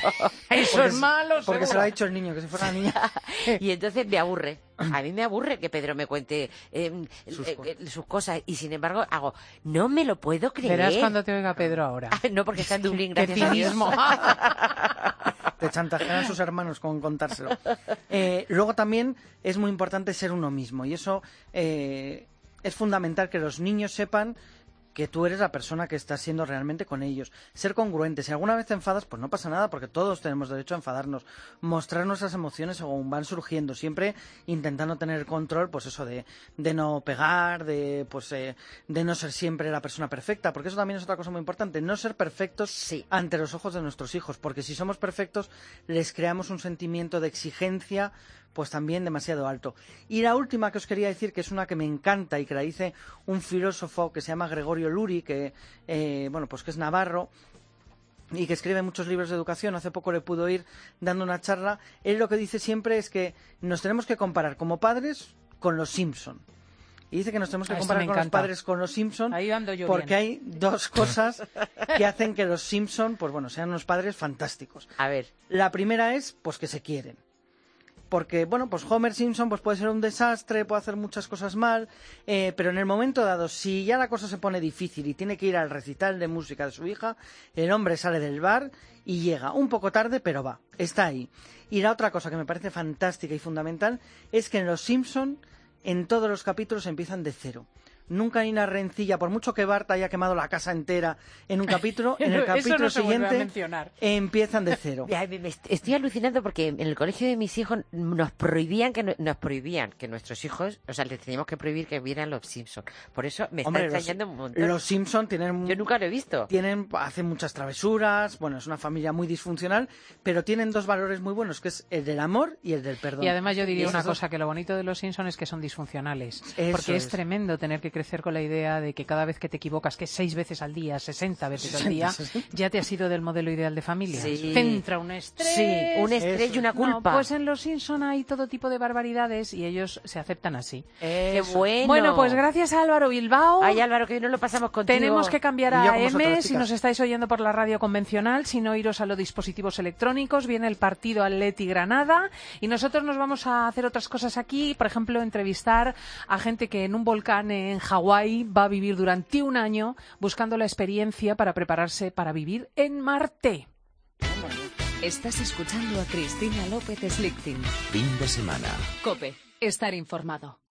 S3: Eso
S22: Porque
S3: es
S22: se-
S3: malo,
S22: Porque se
S3: seguro.
S22: lo ha dicho el niño, que si fuera la niña.
S5: Y entonces me aburre. A mí me aburre que Pedro me cuente eh,
S22: Sus
S5: eh,
S22: cosas.
S5: eh, sus cosas. Y sin embargo, hago, no me lo puedo creer.
S3: Verás cuando te oiga Pedro ahora.
S5: No, porque está en Dublín,
S3: Qué
S5: gracias a Dios.
S3: cinismo.
S22: Te chantajean sus hermanos con contárselo. Eh, luego también es muy importante ser uno mismo, y eso eh, es fundamental, que los niños sepan que tú eres la persona que estás siendo realmente con ellos. Ser congruente. Si alguna vez te enfadas, pues no pasa nada, porque todos tenemos derecho a enfadarnos. Mostrar nuestras emociones según van surgiendo, siempre intentando tener control, pues eso de, de no pegar, de pues eh, de no ser siempre la persona perfecta, porque eso también es otra cosa muy importante, no ser perfectos sí. ante los ojos de nuestros hijos, porque si somos perfectos les creamos un sentimiento de exigencia pues también demasiado alto. Y la última que os quería decir, que es una que me encanta y que la dice un filósofo que se llama Gregorio Luri, que eh, bueno pues que es navarro y que escribe muchos libros de educación. Hace poco le pudo ir dando una charla. Él lo que dice siempre es que nos tenemos que comparar como padres con los Simpson. Y dice que nos tenemos que comparar con los padres con los Simpson porque bien. Hay dos cosas que hacen que los Simpson pues bueno, sean unos padres fantásticos.
S5: A ver.
S22: La primera es pues que se quieren. Porque, bueno, pues Homer Simpson pues puede ser un desastre, puede hacer muchas cosas mal, eh, pero en el momento dado, si ya la cosa se pone difícil y tiene que ir al recital de música de su hija, el hombre sale del bar y llega un poco tarde, pero va, está ahí. Y la otra cosa que me parece fantástica y fundamental es que en Los Simpson, en todos los capítulos empiezan de cero. Nunca hay una rencilla, por mucho que Bart haya quemado la casa entera en un capítulo, en el capítulo no siguiente empiezan de cero.
S5: Estoy alucinando porque en el colegio de mis hijos nos prohibían que no, nos prohibían que nuestros hijos, o sea, les teníamos que prohibir que vieran los Simpsons. Por eso me
S22: Hombre,
S5: está enseñando
S22: los,
S5: un montón.
S22: Los Simpsons tienen...
S5: Yo nunca lo he visto.
S22: Tienen, hacen muchas travesuras, bueno, es una familia muy disfuncional, pero tienen dos valores muy buenos, que es el del amor y el del perdón.
S3: Y además yo diría una
S22: dos...
S3: cosa, que lo bonito de los Simpsons es que son disfuncionales.
S22: Eso
S3: porque es,
S22: es
S3: tremendo tener que crecer con la idea de que cada vez que te equivocas, que seis veces al día, sesenta veces
S22: sesenta,
S3: al día,
S22: sesenta.
S3: ya te has ido del modelo ideal de familia.
S5: Sí.
S3: Te entra un estrés.
S5: Sí, un estrés
S3: Eso.
S5: y una culpa.
S3: No, pues en los Simpson hay todo tipo de barbaridades y ellos se aceptan así.
S5: Qué bueno.
S3: Bueno, pues gracias a Álvaro Bilbao.
S5: Ay, Álvaro, que hoy no lo pasamos contigo.
S3: Tenemos que cambiar
S22: Y yo
S3: a
S22: con vosotras,
S3: M si
S22: chicas.
S3: nos estáis oyendo por la radio convencional, si no iros a los dispositivos electrónicos. Viene el partido Atleti Granada y nosotros nos vamos a hacer otras cosas aquí, por ejemplo, entrevistar a gente que en un volcán en Hawái va a vivir durante un año buscando la experiencia para prepararse para vivir en Marte.
S1: Estás escuchando a Cristina López Slichting.
S2: Fin de semana.
S1: COPE. Estar informado.